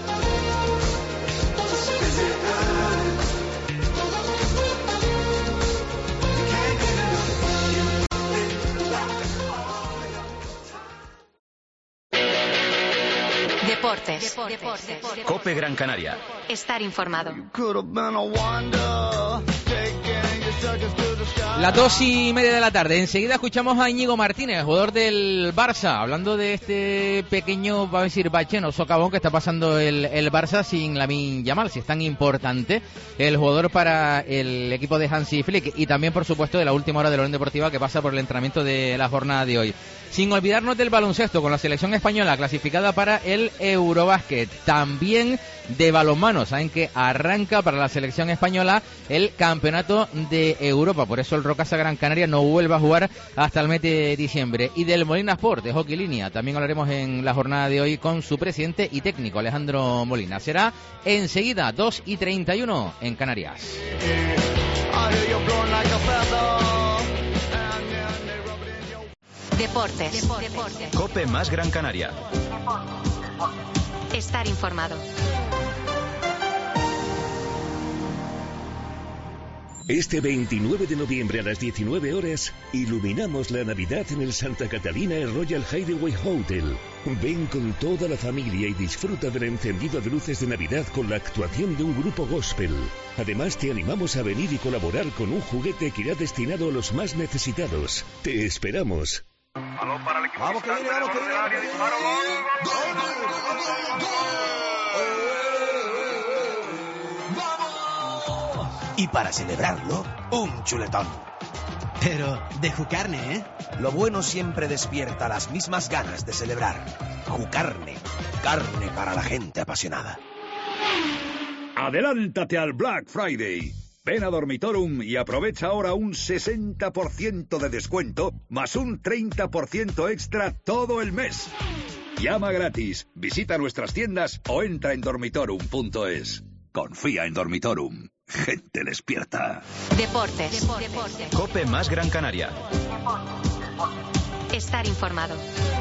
Deportes. Deportes. COPE Gran Canaria. Estar informado. Las dos y media de la tarde. Enseguida escuchamos a Íñigo Martínez, jugador del Barça, hablando de este pequeño, vamos a decir, bache, no socavón que está pasando el, el Barça sin Lamine Yamal, si es tan importante el jugador para el equipo de Hansi Flick. Y también, por supuesto, de la última hora de la Unión Deportiva que pasa por el entrenamiento de la jornada de hoy. Sin olvidarnos del baloncesto, con la selección española clasificada para el Eurobásquet. También de balonmano, saben que arranca para la selección española el Campeonato de Europa. Por eso el Rocasa Gran Canaria no vuelve a jugar hasta el mes de diciembre. Y del Molina Sport, de hockey línea, también hablaremos en la jornada de hoy con su presidente y técnico, Alejandro Molina. Será enseguida, dos y treinta y uno en Canarias. Deportes. Deportes. COPE más Gran Canaria. Estar informado. Este veintinueve de noviembre a las diecinueve horas, iluminamos la Navidad en el Santa Catalina Royal Hideaway Hotel. Ven con toda la familia y disfruta del encendido de luces de Navidad con la actuación de un grupo gospel. Además, te animamos a venir y colaborar con un juguete que irá destinado a los más necesitados. Te esperamos. Balón para el equipo. Vamos que viene, vamos que viene. Disparo, gol, gol, gol, gol, gol. Y para celebrarlo, un chuletón. Pero de Jucarne, ¿eh? Lo bueno siempre despierta las mismas ganas de celebrar. Jucarne, carne para la gente apasionada. Adelántate al Black Friday. Ven a Dormitorum y aprovecha ahora un sesenta por ciento de descuento más un treinta por ciento extra todo el mes. Llama gratis, visita nuestras tiendas o entra en dormitorum punto es. Confía en Dormitorum. Gente despierta. Deportes. Deportes. COPE más Gran Canaria. Estar informado.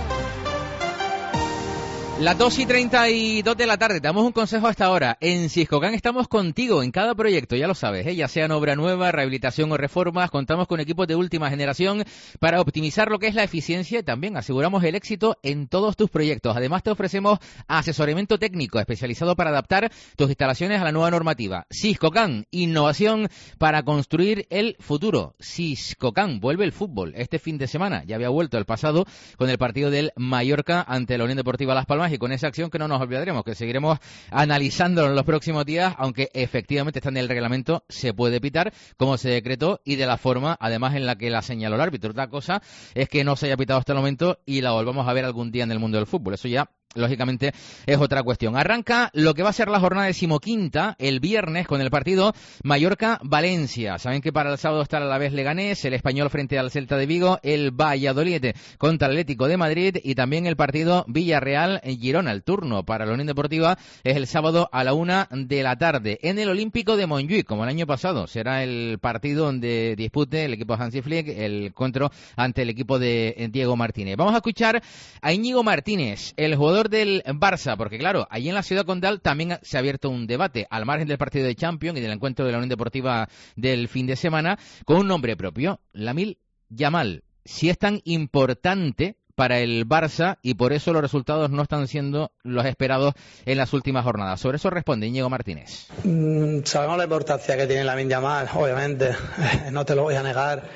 Las dos y treinta y dos de la tarde, te damos un consejo hasta ahora. En Siscocan estamos contigo en cada proyecto, ya lo sabes, ¿eh? Ya sea en obra nueva, rehabilitación o reformas, contamos con equipos de última generación para optimizar lo que es la eficiencia y también aseguramos el éxito en todos tus proyectos. Además te ofrecemos asesoramiento técnico especializado para adaptar tus instalaciones a la nueva normativa. Siscocan, innovación para construir el futuro. Siscocan, vuelve el fútbol este fin de semana, ya había vuelto el pasado con el partido del Mallorca ante la Unión Deportiva Las Palmas. Y con esa acción que no nos olvidaremos, que seguiremos analizándolo en los próximos días, aunque efectivamente está en el reglamento, se puede pitar como se decretó y de la forma, además, en la que la señaló el árbitro. Otra cosa es que no se haya pitado hasta el momento y la volvamos a ver algún día en el mundo del fútbol. Eso ya, lógicamente, es otra cuestión. Arranca lo que va a ser la jornada decimoquinta el viernes con el partido Mallorca-Valencia. Saben que para el sábado está el Alavés Leganés, el Español frente al Celta de Vigo, el Valladolid contra el Atlético de Madrid y también el partido Villarreal-Girona. El turno para la Unión Deportiva es el sábado a la una de la tarde en el Olímpico de Montjuïc, como el año pasado. Será el partido donde dispute el equipo de Hansi Flick el encuentro ante el equipo de Diego Martínez. Vamos a escuchar a Íñigo Martínez, el jugador del Barça, porque claro, allí en la ciudad condal también se ha abierto un debate al margen del partido de Champions y del encuentro de la Unión Deportiva del fin de semana con un nombre propio, Lamine Yamal. Si es tan importante para el Barça y por eso los resultados no están siendo los esperados en las últimas jornadas. Sobre eso responde Íñigo Martínez. Mm, sabemos la importancia que tiene Lamine Yamal, obviamente, no te lo voy a negar.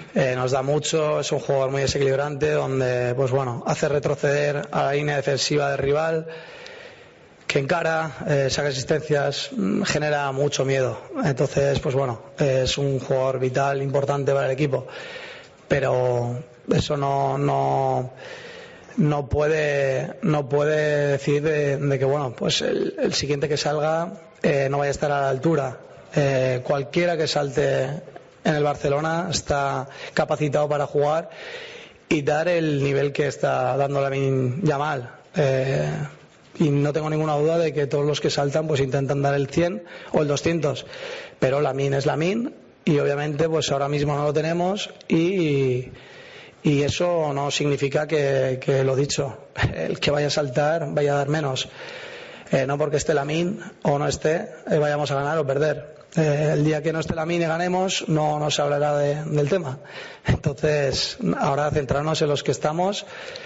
eh, nos da mucho, es un jugador muy desequilibrante donde, pues bueno, hace retroceder a la línea defensiva del rival, que encara, eh, saca asistencias, genera mucho miedo. Entonces, pues bueno, es un jugador vital, importante para el equipo, pero eso no no no puede no puede decir de, de que bueno, pues el, el siguiente que salga eh, no vaya a estar a la altura. Eh, cualquiera que salte en el Barcelona está capacitado para jugar y dar el nivel que está dando Lamine Yamal. Eh, y no tengo ninguna duda de que todos los que saltan pues intentan dar el cien o el doscientos, pero Lamine es Lamine y obviamente pues ahora mismo no lo tenemos y, y eso no significa que, que lo dicho, el que vaya a saltar vaya a dar menos. Eh, no porque esté Lamine o no esté eh, vayamos a ganar o perder. Eh, el día que no esté Lamine y ganemos no, no se hablará de, del tema. Entonces ahora centrarnos en los que estamos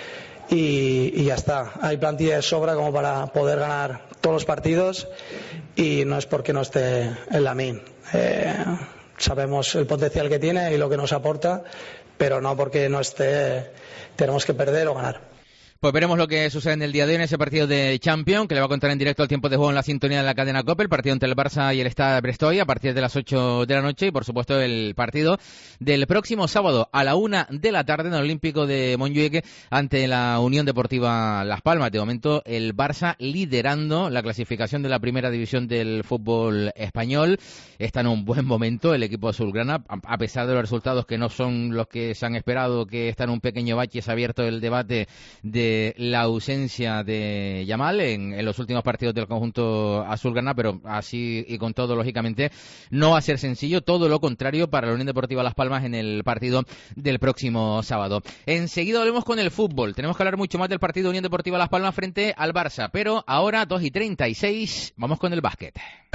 y, y ya está. Hay plantilla de sobra como para poder ganar todos los partidos y no es porque no esté el Lamine. Eh, sabemos el potencial que tiene y lo que nos aporta, pero no porque no esté tenemos que perder o ganar. Pues veremos lo que sucede en el día de hoy en ese partido de Champions, que le va a contar en directo al tiempo de juego en la sintonía de la cadena COPE, el partido entre el Barça y el Stade Brestoy a partir de las ocho de la noche y por supuesto el partido del próximo sábado a la una de la tarde en el Olímpico de Montjuic ante la Unión Deportiva Las Palmas. De momento el Barça liderando la clasificación de la primera división del fútbol español. Está en un buen momento el equipo azulgrana, a pesar de los resultados que no son los que se han esperado, que está en un pequeño bache. Se ha abierto el debate de la ausencia de Yamal en, en los últimos partidos del conjunto azulgrana, pero así y con todo, lógicamente, no va a ser sencillo, todo lo contrario para la Unión Deportiva Las Palmas en el partido del próximo sábado. Enseguida volvemos con el fútbol, tenemos que hablar mucho más del partido Unión Deportiva Las Palmas frente al Barça, pero ahora, dos y treinta y seis, vamos con el básquet.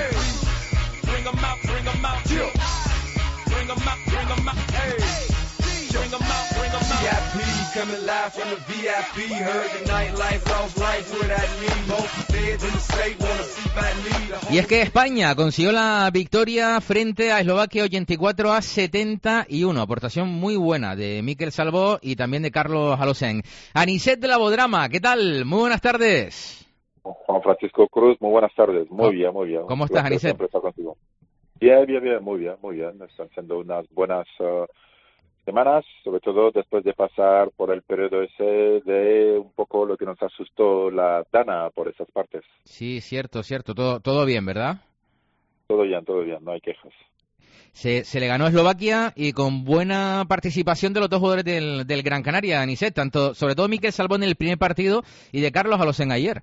Coming live from the V I P, heard the nightlife, lost life without me. Most feds in the state wanna see my Y es que España consiguió la victoria frente a Eslovaquia ochenta y cuatro a setenta y uno. Aportación muy buena de Mikel Salvó y también de Carlos Alocén. Aniset de la Bodrama, ¿qué tal? Muy buenas tardes. Juan Francisco Cruz, muy buenas tardes. Muy bien, muy bien. ¿Cómo estás, Aniset? Bien, bien, bien, muy bien, muy bien. Están siendo unas buenas uh, semanas, sobre todo después de pasar por el periodo ese de un poco lo que nos asustó la Dana por esas partes. Sí, cierto, cierto. Todo, todo bien, ¿verdad? Todo bien, todo bien, no hay quejas. Se, se le ganó a Eslovaquia y con buena participación de los dos jugadores del, del Gran Canaria, Aniset, tanto, sobre todo Mikel Salvó en el primer partido y de Carlos Alocén ayer.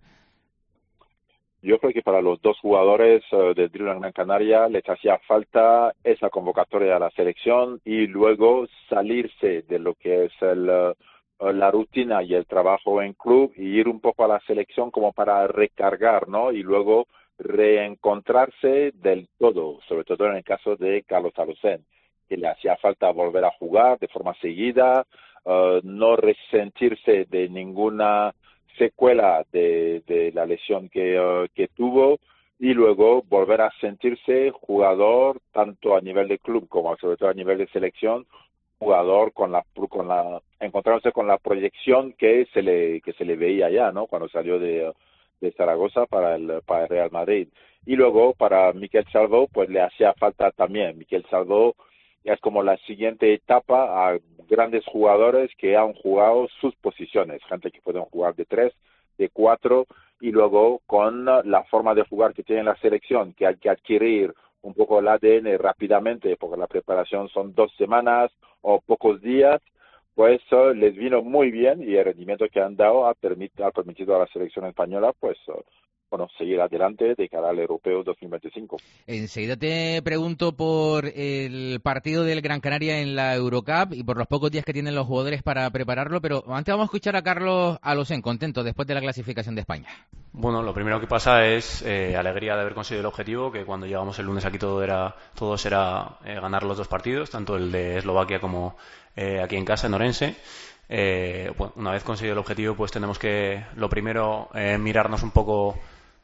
Yo creo que para los dos jugadores uh, del Dreamland Gran Canaria les hacía falta esa convocatoria a la selección y luego salirse de lo que es el, uh, la rutina y el trabajo en club y ir un poco a la selección como para recargar, ¿no? Y luego reencontrarse del todo, sobre todo en el caso de Carlos Alocén, que le hacía falta volver a jugar de forma seguida, uh, no resentirse de ninguna secuela de, de la lesión que, uh, que tuvo y luego volver a sentirse jugador tanto a nivel de club como sobre todo a nivel de selección, jugador con la con la encontrándose con la proyección que se le que se le veía ya, ¿no? Cuando salió de, de Zaragoza para el para el Real Madrid. Y luego para Mikel Salvó pues le hacía falta también. Mikel Salvó es como la siguiente etapa a grandes jugadores que han jugado sus posiciones, gente que pueden jugar de tres, de cuatro, y luego con la forma de jugar que tiene la selección, que hay que adquirir un poco el A D N rápidamente, porque la preparación son dos semanas o pocos días, pues uh, les vino muy bien y el rendimiento que han dado ha, permit ha permitido a la selección española pues uh, bueno, seguir adelante de cara al Europeo dos mil veinticinco. Enseguida te pregunto por el partido del Gran Canaria en la Eurocup y por los pocos días que tienen los jugadores para prepararlo, pero antes vamos a escuchar a Carlos Alocén, contento después de la clasificación de España. Bueno, lo primero que pasa es eh, alegría de haber conseguido el objetivo, que cuando llegamos el lunes aquí todo era todo era eh, ganar los dos partidos, tanto el de Eslovaquia como eh, aquí en casa, en Orense. Eh, bueno, una vez conseguido el objetivo, pues tenemos que, lo primero, eh, mirarnos un poco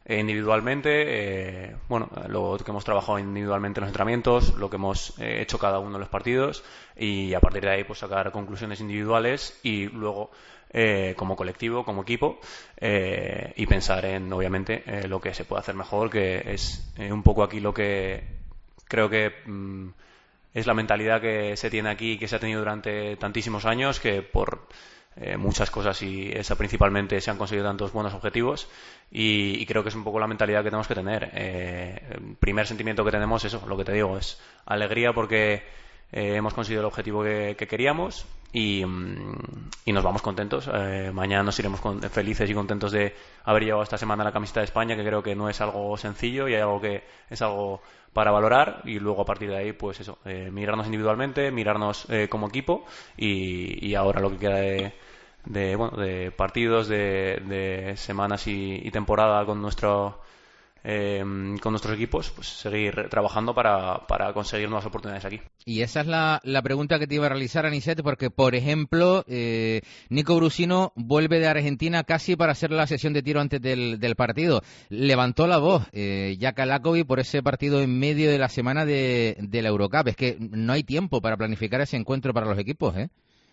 eh, individualmente, eh, bueno, lo que hemos trabajado individualmente en los entrenamientos, lo que hemos eh, hecho cada uno de los partidos, y a partir de ahí pues sacar conclusiones individuales y luego eh, como colectivo, como equipo, eh, y pensar en, obviamente, eh, lo que se puede hacer mejor, que es eh, un poco aquí lo que creo que mmm, es la mentalidad que se tiene aquí y que se ha tenido durante tantísimos años, que por eh, muchas cosas y esa principalmente se han conseguido tantos buenos objetivos, y, y creo que es un poco la mentalidad que tenemos que tener. Eh, el primer sentimiento que tenemos, eso, lo que te digo, es alegría porque eh, hemos conseguido el objetivo que, que queríamos, y, y nos vamos contentos. Eh, mañana nos iremos con, felices y contentos de haber llevado esta semana la camiseta de España, que creo que no es algo sencillo y hay algo que es algo para valorar, y luego a partir de ahí pues eso, eh, mirarnos individualmente, mirarnos eh, como equipo, y, y ahora lo que queda de, de, bueno, de partidos, de, de semanas y, y temporada con nuestro Eh, con nuestros equipos, pues seguir trabajando para, para conseguir nuevas oportunidades aquí. Y esa es la, la pregunta que te iba a realizar, Anicet, porque, por ejemplo, eh, Nico Brusino vuelve de Argentina casi para hacer la sesión de tiro antes del, del partido. Levantó la voz eh, Jaka Lakovic por ese partido en medio de la semana de, de la Eurocup. Es que no hay tiempo para planificar ese encuentro para los equipos, ¿eh?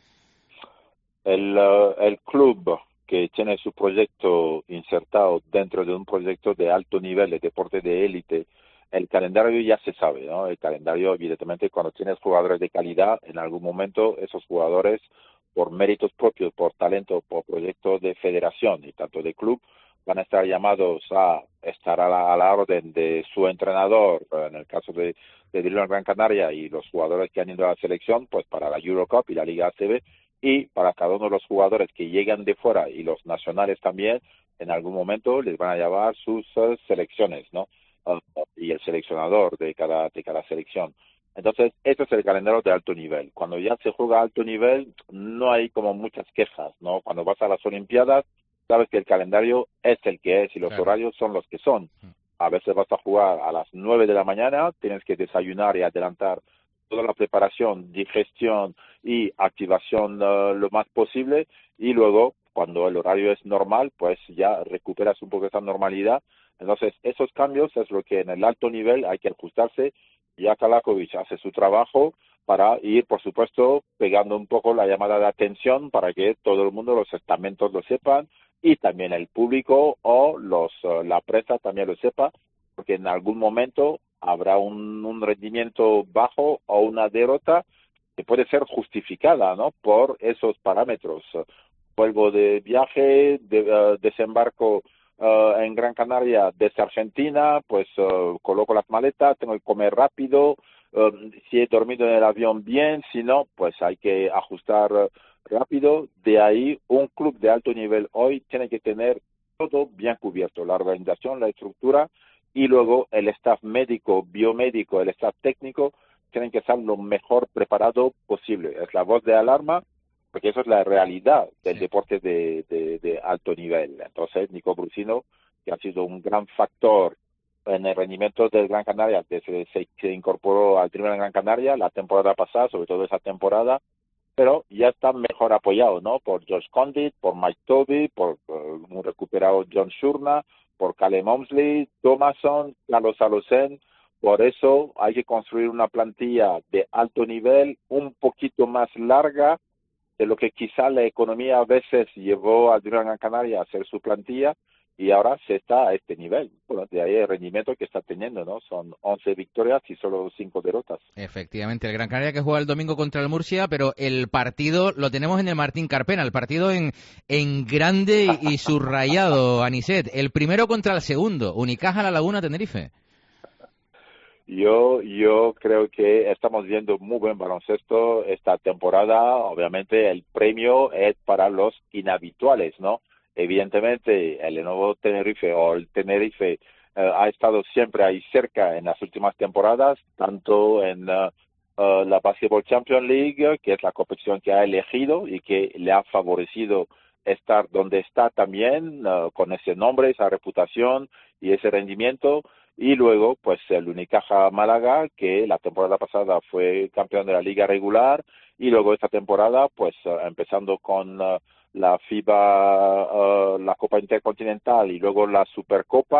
El, uh, el club que tiene su proyecto insertado dentro de un proyecto de alto nivel, de deporte de élite, el calendario ya se sabe, ¿no? El calendario, evidentemente, cuando tienes jugadores de calidad, en algún momento esos jugadores, por méritos propios, por talento, por proyectos de federación y tanto de club, van a estar llamados a estar a la, a la orden de su entrenador, en el caso de, de Drillon Gran Canaria, y los jugadores que han ido a la selección, pues para la Eurocup y la Liga A C B, y para cada uno de los jugadores que llegan de fuera y los nacionales también, en algún momento les van a llevar sus uh, selecciones, ¿no? Uh, y el seleccionador de cada de cada selección. Entonces, este es el calendario de alto nivel. Cuando ya se juega a alto nivel, no hay como muchas quejas, ¿no? Cuando vas a las Olimpiadas, sabes que el calendario es el que es y los claro. horarios son los que son. A veces vas a jugar a las nueve de la mañana, tienes que desayunar y adelantar toda la preparación, digestión y activación uh, lo más posible, y luego cuando el horario es normal, pues ya recuperas un poco esa normalidad. Entonces, esos cambios es lo que en el alto nivel hay que ajustarse. Jaka Lakovic hace su trabajo para ir, por supuesto, pegando un poco la llamada de atención para que todo el mundo, los estamentos lo sepan, y también el público o los uh, la prensa también lo sepa, porque en algún momento habrá un, un rendimiento bajo o una derrota que puede ser justificada, ¿no? Por esos parámetros. Vuelvo de viaje, de, uh, desembarco uh, en Gran Canaria desde Argentina, pues uh, coloco las maletas, tengo que comer rápido, uh, si he dormido en el avión bien, si no, pues hay que ajustar uh, rápido. De ahí, un club de alto nivel hoy tiene que tener todo bien cubierto, la organización, la estructura, y luego el staff médico, biomédico, el staff técnico, tienen que estar lo mejor preparado posible. Es la voz de alarma, porque eso es la realidad del sí. deporte de, de, de alto nivel. Entonces, Nico Brusino, que ha sido un gran factor en el rendimiento del Gran Canaria desde que se incorporó al primer Gran Canaria la temporada pasada, sobre todo esa temporada, pero ya está mejor apoyado, ¿no? Por Josh Condit, por Mike Toby, por uh, un recuperado John Shurna, por Callum Momsley, Thomason, Carlos Alocen. Por eso hay que construir una plantilla de alto nivel, un poquito más larga de lo que quizá la economía a veces llevó a Gran Canaria a hacer su plantilla, y ahora se está a este nivel. Bueno, de ahí el rendimiento que está teniendo, ¿no? Son once victorias y solo cinco derrotas. Efectivamente, el Gran Canaria que juega el domingo contra el Murcia, pero el partido lo tenemos en el Martín Carpena, el partido en, en grande y subrayado, Anicet. El primero contra el segundo, Unicaja La Laguna Tenerife. Yo, yo creo que estamos viendo muy buen baloncesto esta temporada. Obviamente el premio es para los inhabituales, ¿no? Evidentemente, el Lenovo Tenerife o el Tenerife uh, ha estado siempre ahí cerca en las últimas temporadas, tanto en uh, uh, la Basketball Champions League, que es la competición que ha elegido y que le ha favorecido estar donde está también, uh, con ese nombre, esa reputación y ese rendimiento. Y luego, pues, el Unicaja Málaga, que la temporada pasada fue campeón de la liga regular, y luego esta temporada, pues, uh, empezando con uh, la FIBA, uh, la Copa Intercontinental y luego la Supercopa,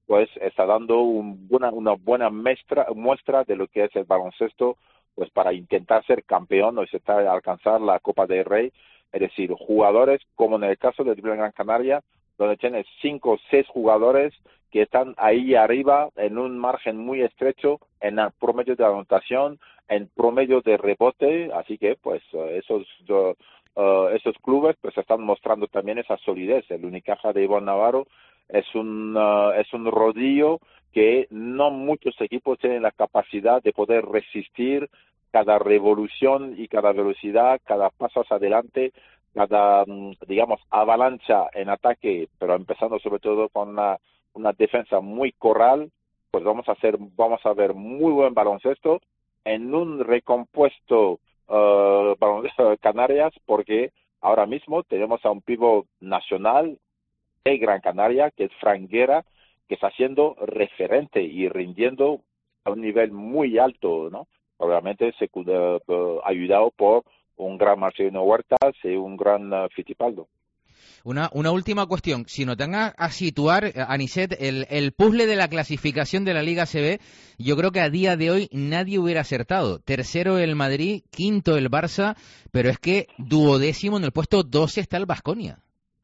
pues está dando un buena, una buena muestra, muestra de lo que es el baloncesto, pues para intentar ser campeón o intentar alcanzar la Copa del Rey. Es decir, jugadores como en el caso de Gran Canaria, donde tienes cinco o seis jugadores que están ahí arriba en un margen muy estrecho en el promedio de anotación, en promedio de rebote, así que pues esos uh, esos clubes pues están mostrando también esa solidez. El Unicaja de Iván Navarro es un uh, es un rodillo que no muchos equipos tienen la capacidad de poder resistir cada revolución y cada velocidad, cada paso hacia adelante, cada, digamos, avalancha en ataque, pero empezando sobre todo con una, una defensa muy corral. Pues vamos a hacer, vamos a ver muy buen baloncesto en un recompuesto uh, Canarias, porque ahora mismo tenemos a un pívot nacional de Gran Canaria, que es Fran Guerra, que está siendo referente y rindiendo a un nivel muy alto, ¿no? Obviamente secunda, uh, ayudado por un gran Marcelino Huertas y un gran uh, Fittipaldo. Una, una última cuestión. Si nos dan a, a situar, Aniset, el, el puzzle de la clasificación de la Liga A C B, yo creo que a día de hoy nadie hubiera acertado. Tercero el Madrid, quinto el Barça, pero es que duodécimo en el puesto doce está el Baskonia.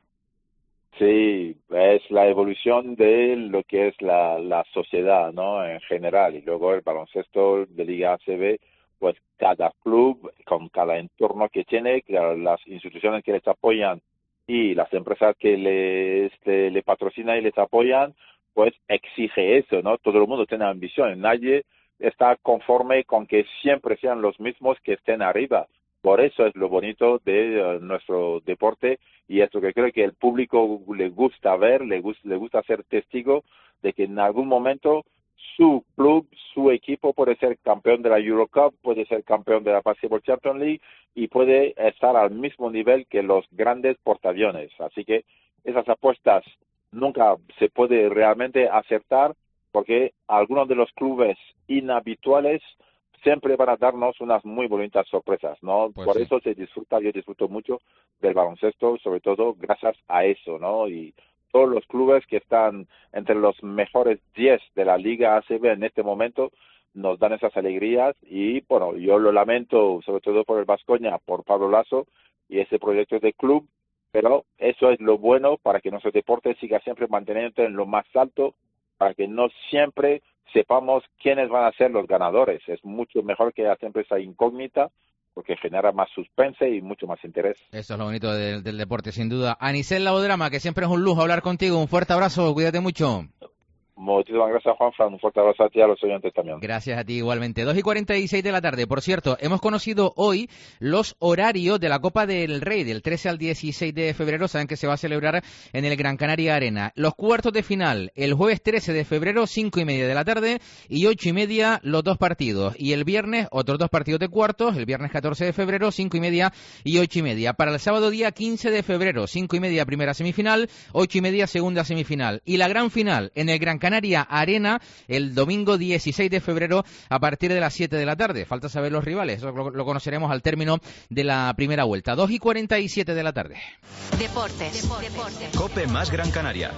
Sí, es la evolución de lo que es la, la sociedad, ¿no? En general, y luego el baloncesto de Liga A C B, pues cada club, con cada entorno que tiene, las instituciones que les apoyan y las empresas que les, le, le patrocinan y les apoyan, pues exige eso, ¿no? Todo el mundo tiene ambición, nadie está conforme con que siempre sean los mismos que estén arriba. Por eso es lo bonito de uh, nuestro deporte, y esto que creo que el público le gusta ver, le, gust, le gusta ser testigo de que en algún momento su club, su equipo puede ser campeón de la Eurocup, puede ser campeón de la Basketball Champions League y puede estar al mismo nivel que los grandes portaaviones. Así que esas apuestas nunca se puede realmente acertar, porque algunos de los clubes inhabituales siempre van a darnos unas muy bonitas sorpresas, ¿no? Pues Por sí. eso se disfruta, yo disfruto mucho del baloncesto, sobre todo gracias a eso, ¿no? Y todos los clubes que están entre los mejores diez de la Liga A C B en este momento nos dan esas alegrías, y bueno, yo lo lamento sobre todo por el Baskonia, por Pablo Lasso y ese proyecto de club, pero eso es lo bueno para que nuestro deporte siga siempre manteniéndose en lo más alto, para que no siempre sepamos quiénes van a ser los ganadores. Es mucho mejor que haya siempre esa incógnita, porque genera más suspense y mucho más interés. Eso es lo bonito del, del deporte, sin duda. Anicet Labodrama, que siempre es un lujo hablar contigo. Un fuerte abrazo, cuídate mucho. Muchísimas gracias, Juanfran. Un fuerte abrazo a ti y a los oyentes también. Gracias a ti igualmente. dos y cuarenta y seis de la tarde. Por cierto, hemos conocido hoy los horarios de la Copa del Rey, del trece al dieciséis de febrero. Saben que se va a celebrar en el Gran Canaria Arena. Los cuartos de final, el jueves trece de febrero, cinco y media de la tarde, y ocho y media los dos partidos. Y el viernes, otros dos partidos de cuartos, el viernes catorce de febrero, cinco y media y ocho y media. Para el sábado día quince de febrero, cinco y media primera semifinal, ocho y media segunda semifinal. Y la gran final en el Gran Canaria Arena el domingo dieciséis de febrero a partir de las siete de la tarde. Falta saber los rivales, eso lo, lo conoceremos al término de la primera vuelta. dos y cuarenta y siete de la tarde. Deportes. Deportes. Cope más Gran Canaria.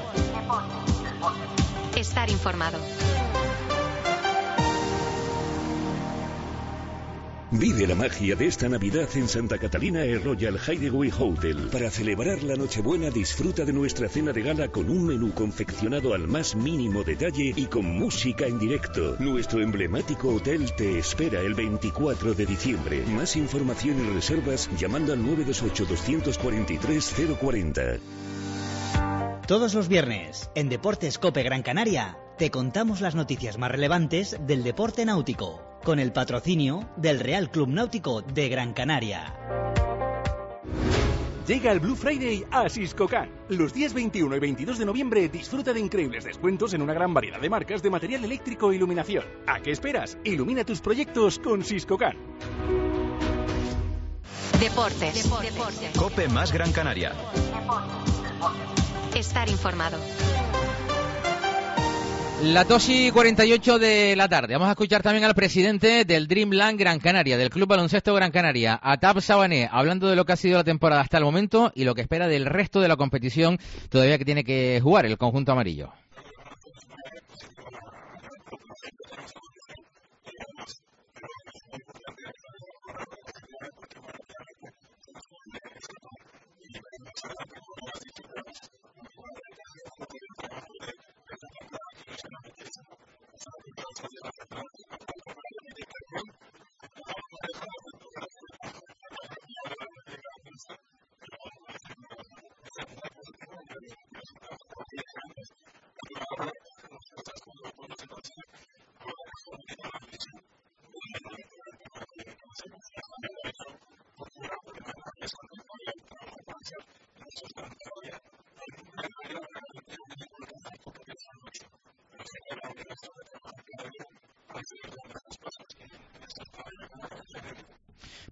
Estar informado. Vive la magia de esta Navidad en Santa Catalina el Royal Hideaway Hotel. Para celebrar la Nochebuena, disfruta de nuestra cena de gala con un menú confeccionado al más mínimo detalle y con música en directo. Nuestro emblemático hotel te espera el veinticuatro de diciembre. Más información y reservas llamando al nueve dos ocho, dos cuatro tres, cero cuatro cero. Todos los viernes, en Deportes Cope Gran Canaria, te contamos las noticias más relevantes del deporte náutico, con el patrocinio del Real Club Náutico de Gran Canaria. Llega el Blue Friday a Siscocan. Los días veintiuno y veintidós de noviembre disfruta de increíbles descuentos en una gran variedad de marcas de material eléctrico e iluminación. ¿A qué esperas? Ilumina tus proyectos con Siscocan. Deportes. Deportes. Cope más Gran Canaria. Estar informado. Las dos y cuarenta y ocho de la tarde. Vamos a escuchar también al presidente del Dreamland Gran Canaria, del Club Baloncesto Gran Canaria, Atab Sabané, hablando de lo que ha sido la temporada hasta el momento y lo que espera del resto de la competición todavía que tiene que jugar el conjunto amarillo.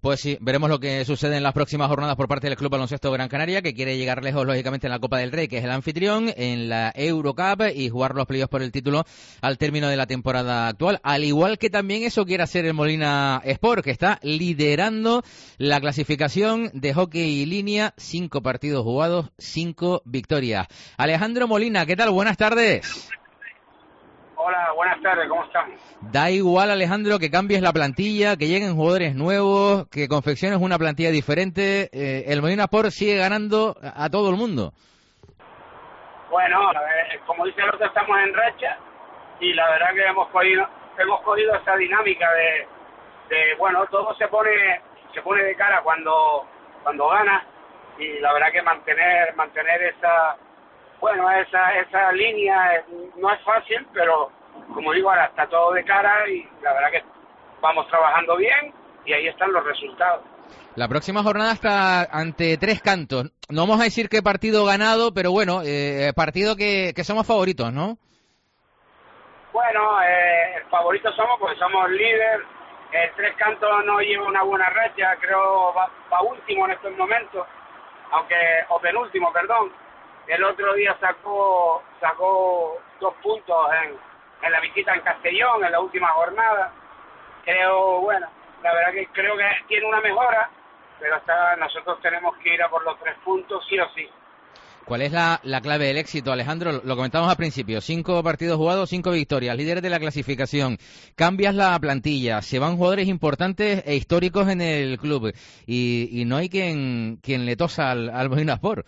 Pues sí, veremos lo que sucede en las próximas jornadas por parte del Club Baloncesto Gran Canaria, que quiere llegar lejos, lógicamente, en la Copa del Rey, que es el anfitrión, en la Eurocup y jugar los playoffs por el título al término de la temporada actual. Al igual que también eso quiere hacer el Molina Sport, que está liderando la clasificación de hockey y línea, cinco partidos jugados, cinco victorias. Alejandro Molina, ¿qué tal? Buenas tardes. Hola, buenas tardes, ¿cómo estamos? Da igual, Alejandro, que cambies la plantilla, que lleguen jugadores nuevos, que confecciones una plantilla diferente. Eh, el Molina Sport sigue ganando a, a todo el mundo. Bueno, eh, como dice el otro, estamos en racha y la verdad que hemos cogido, hemos cogido esa dinámica de, de, bueno, todo se pone se pone de cara cuando cuando gana y la verdad que mantener mantener esa Bueno, esa esa línea no es fácil, pero como digo, ahora está todo de cara y la verdad que vamos trabajando bien y ahí están los resultados. La próxima jornada está ante Tres Cantos. No vamos a decir qué partido ganado, pero bueno, eh, partido que, que somos favoritos, ¿no? Bueno, eh, favoritos somos porque somos líder. El Tres Cantos no lleva una buena racha, creo va, va último en estos momentos, aunque o penúltimo, perdón. El otro día sacó sacó dos puntos en, en la visita en Castellón, en la última jornada. Creo, bueno, la verdad que creo que tiene una mejora, pero hasta nosotros tenemos que ir a por los tres puntos sí o sí. ¿Cuál es la, la clave del éxito, Alejandro? Lo comentamos al principio, cinco partidos jugados, cinco victorias, líderes de la clasificación, cambias la plantilla, se van jugadores importantes e históricos en el club y, y no hay quien, quien le tosa al, al Molina Sport.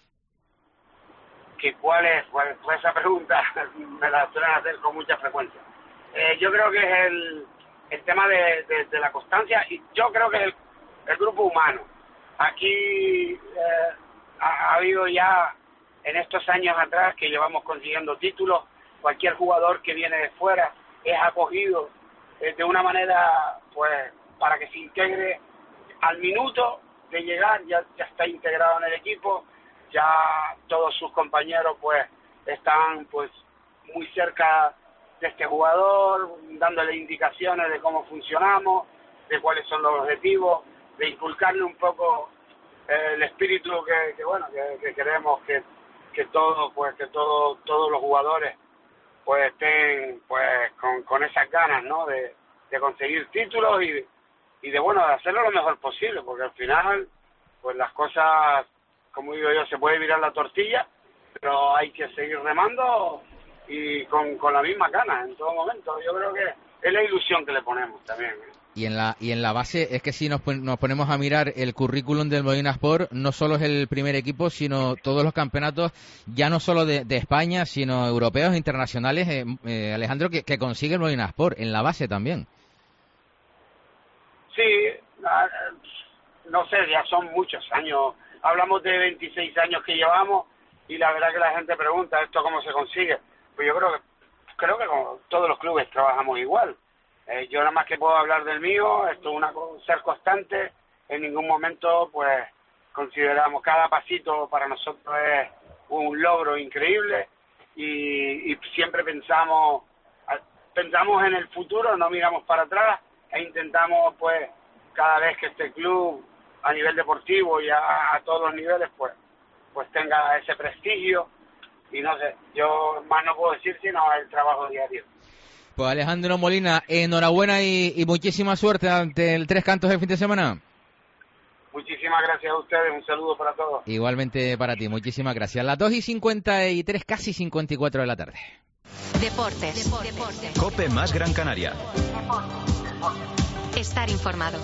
Que cuál es, pues, pues esa pregunta me la suelen hacer con mucha frecuencia. Eh, yo creo que es el, el tema de, de, de la constancia y yo creo que el, el grupo humano. Aquí eh, ha, ha habido ya en estos años atrás que llevamos consiguiendo títulos, cualquier jugador que viene de fuera es acogido eh, de una manera pues para que se integre al minuto de llegar, ya, ya está integrado en el equipo. Ya todos sus compañeros pues están pues muy cerca de este jugador, dándole indicaciones de cómo funcionamos, de cuáles son los objetivos, de inculcarle un poco eh, el espíritu que, que bueno que, que queremos que que todo pues que todo todos los jugadores pues estén pues con, con esas ganas, ¿no? de, de conseguir títulos y y de bueno de hacerlo lo mejor posible, porque al final pues las cosas, como digo yo, se puede virar la tortilla, pero hay que seguir remando y con, con la misma gana en todo momento. Yo creo que es la ilusión que le ponemos también, ¿eh? Y en la y en la base es que si nos, nos ponemos a mirar el currículum del Molina Sport, no solo es el primer equipo, sino todos los campeonatos, ya no solo de, de España, sino europeos e internacionales, eh, eh, Alejandro, que, que consigue el Molina Sport, en la base también. Sí, no sé, ya son muchos años. Hablamos de veintiséis años que llevamos y la verdad que la gente pregunta esto cómo se consigue. Pues yo creo que creo que como todos los clubes trabajamos igual. Eh, yo nada más que puedo hablar del mío, esto es una ser constante. En ningún momento pues consideramos cada pasito para nosotros es un logro increíble y, y siempre pensamos pensamos en el futuro, no miramos para atrás e intentamos pues cada vez que este club a nivel deportivo y a, a todos los niveles pues pues tenga ese prestigio y no sé, yo más no puedo decir sino el trabajo diario. Pues Alejandro Molina, enhorabuena y, y muchísima suerte ante el Tres Cantos el fin de semana. Muchísimas gracias a ustedes, un saludo para todos. Igualmente para ti, muchísimas gracias. Las dos y cincuenta y tres, casi cincuenta y cuatro de la tarde. Deportes. Deportes. Deportes. Cope más Gran Canaria. Estar informado.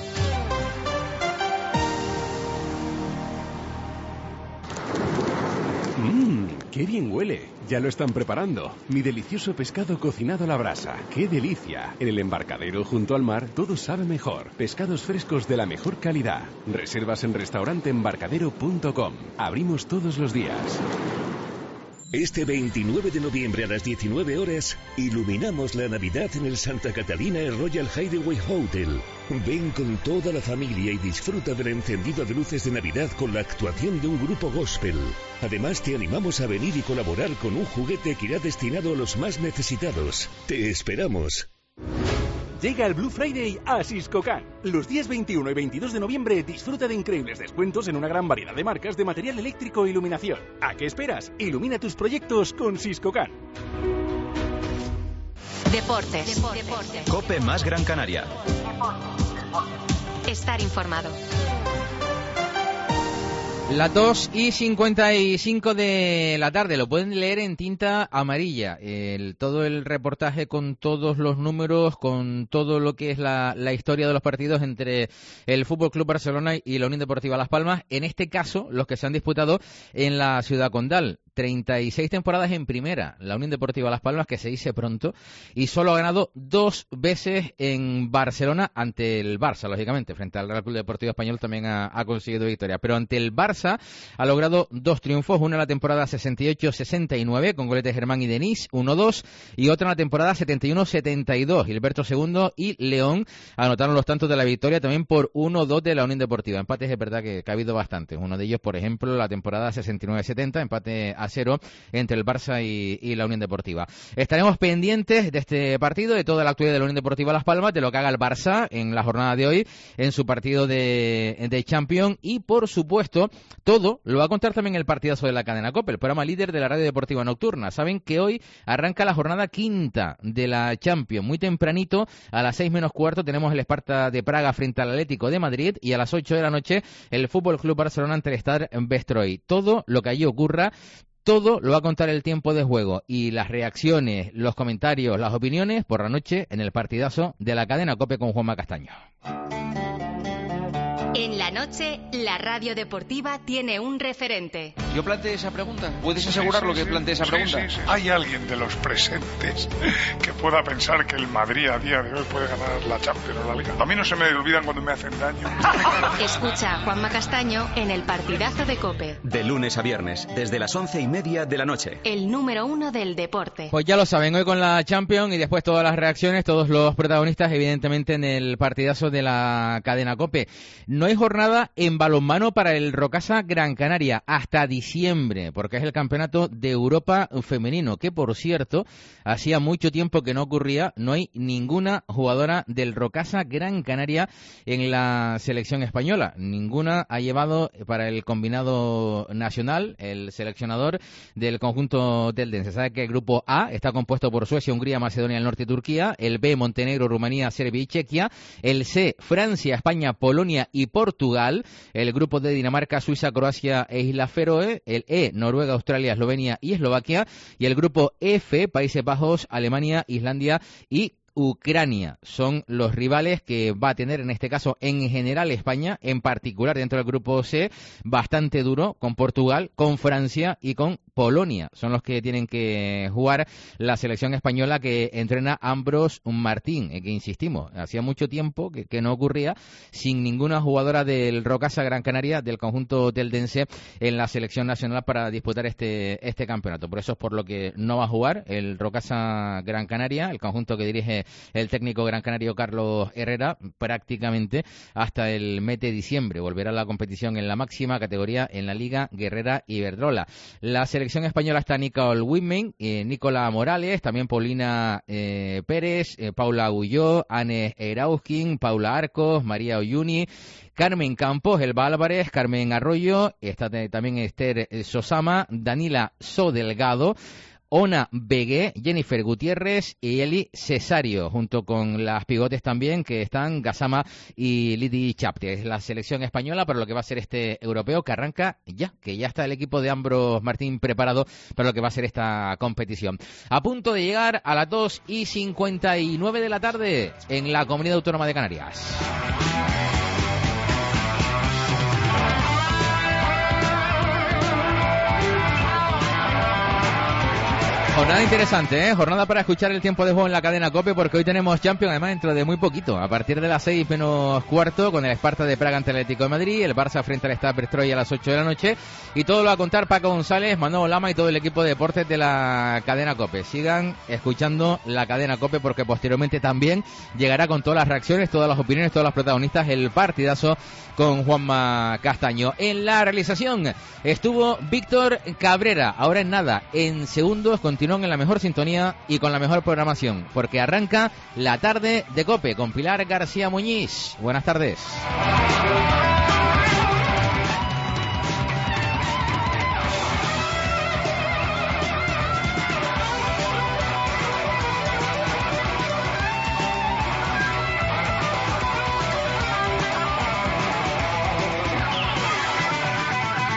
Mmm, qué bien huele. Ya lo están preparando. Mi delicioso pescado cocinado a la brasa. ¡Qué delicia! En el embarcadero junto al mar todo sabe mejor. Pescados frescos de la mejor calidad. Reservas en restaurante embarcadero punto com. Abrimos todos los días. Este veintinueve de noviembre a las diecinueve horas, iluminamos la Navidad en el Santa Catalina Royal Hideaway Hotel. Ven con toda la familia y disfruta del encendido de luces de Navidad con la actuación de un grupo gospel. Además, te animamos a venir y colaborar con un juguete que irá destinado a los más necesitados. ¡Te esperamos! Llega el Blue Friday a Siscocan. Los días veintiuno y veintidós de noviembre disfruta de increíbles descuentos en una gran variedad de marcas de material eléctrico e iluminación. ¿A qué esperas? Ilumina tus proyectos con Siscocan. Deportes. Deportes. Cope más Gran Canaria. Estar informado. Las dos y cincuenta y cinco de la tarde, lo pueden leer en tinta amarilla, el, todo el reportaje con todos los números, con todo lo que es la, la historia de los partidos entre el F C Barcelona y la Unión Deportiva Las Palmas, en este caso los que se han disputado en la Ciudad Condal. treinta y seis temporadas en primera, la Unión Deportiva Las Palmas, que se dice pronto, y solo ha ganado dos veces en Barcelona ante el Barça, lógicamente, frente al Real Club Deportivo Español también ha, ha conseguido victoria, pero ante el Barça ha logrado dos triunfos, una en la temporada sesenta y ocho sesenta y nueve con goles de Germán y Denis, uno dos, y otra en la temporada setenta y uno setenta y dos, Gilberto segundo y León anotaron los tantos de la victoria también por uno dos de la Unión Deportiva. Empates es verdad que, que ha habido bastantes, uno de ellos, por ejemplo, la temporada sesenta y nueve setenta, empate a cero entre el Barça y, y la Unión Deportiva. Estaremos pendientes de este partido, de toda la actualidad de la Unión Deportiva Las Palmas, de lo que haga el Barça en la jornada de hoy, en su partido de, de Champions, y por supuesto, todo lo va a contar también el partidazo de la cadena COPE, el programa líder de la radio deportiva nocturna. Saben que hoy arranca la jornada quinta de la Champions, muy tempranito, a las seis menos cuarto tenemos el Sparta de Praga frente al Atlético de Madrid, y a las ocho de la noche el F C Barcelona ante el Stade Bestroy. Todo lo que allí ocurra, todo lo va a contar el tiempo de juego, y las reacciones, los comentarios, las opiniones por la noche en el partidazo de la cadena COPE con Juanma Castaño. En la noche, la radio deportiva tiene un referente. Yo planteé esa pregunta. ¿Puedes asegurar lo que planteé esa pregunta? Sí, sí, sí. ¿Hay alguien de los presentes que pueda pensar que el Madrid a día de hoy puede ganar la Champions o la Liga? A mí no se me olvidan cuando me hacen daño. Escucha a Juanma Castaño en el partidazo de COPE. De lunes a viernes, desde las once y media de la noche. El número uno del deporte. Pues ya lo saben, hoy con la Champions y después todas las reacciones, todos los protagonistas, evidentemente, en el partidazo de la cadena COPE. No hay jornada en balonmano para el Rocasa Gran Canaria hasta diciembre, porque es el campeonato de Europa femenino, que por cierto, hacía mucho tiempo que no ocurría. No hay ninguna jugadora del Rocasa Gran Canaria en la selección española. Ninguna ha llevado para el combinado nacional, el seleccionador del conjunto teldense. Se sabe que el grupo A está compuesto por Suecia, Hungría, Macedonia del Norte y Turquía, el B, Montenegro, Rumanía, Serbia y Chequia, el C, Francia, España, Polonia y Portugal, el grupo D, Dinamarca, Suiza, Croacia e Islas Feroe, el E, Noruega, Australia, Eslovenia y Eslovaquia, y el grupo F, Países Bajos, Alemania, Islandia y Ucrania. Son los rivales que va a tener en este caso en general España, en particular dentro del grupo C, bastante duro, con Portugal, con Francia y con Polonia. Son los que tienen que jugar la selección española que entrena Ambros Martín, eh, que insistimos, hacía mucho tiempo que, que no ocurría, sin ninguna jugadora del Rocasa Gran Canaria, del conjunto teldense, en la selección nacional para disputar este, este campeonato. Por eso es por lo que no va a jugar el Rocasa Gran Canaria, el conjunto que dirige el técnico gran canario Carlos Herrera, prácticamente hasta el mes de diciembre. Volverá a la competición en la máxima categoría en la Liga Guerrera Iberdrola. La selección española está Nicole Whitman, eh, Nicola Morales, también Paulina eh, Pérez, eh, Paula Agulló, Anne Erauskin, Paula Arcos, María Oyuni, Carmen Campos, Elba Álvarez, Carmen Arroyo, está también Esther Sosama, Danila Sodelgado, Ona Begué, Jennifer Gutiérrez y Eli Cesario, junto con las pivotes también que están Gassama y Lidi Chapte. Es la selección española para lo que va a ser este europeo que arranca ya, que ya está el equipo de Ambros Martín preparado para lo que va a ser esta competición. A punto de llegar a las dos y cincuenta y nueve de la tarde en la Comunidad Autónoma de Canarias. Jornada interesante, ¿eh? Jornada para escuchar el tiempo de juego en la cadena COPE, porque hoy tenemos Champions, además dentro de muy poquito, a partir de las seis menos cuarto, con el Sparta de Praga ante el Atlético de Madrid, el Barça frente al Stade Bestroy a las ocho de la noche, y todo lo va a contar Paco González, Manolo Lama y todo el equipo de deportes de la cadena COPE. Sigan escuchando la cadena COPE, porque posteriormente también llegará con todas las reacciones, todas las opiniones, todos los protagonistas, el partidazo con Juanma Castaño. En la realización estuvo Víctor Cabrera. Ahora en nada, en segundos continúa nocheonón en la mejor sintonía y con la mejor programación, porque arranca la tarde de COPE con Pilar García Muñiz. Buenas tardes.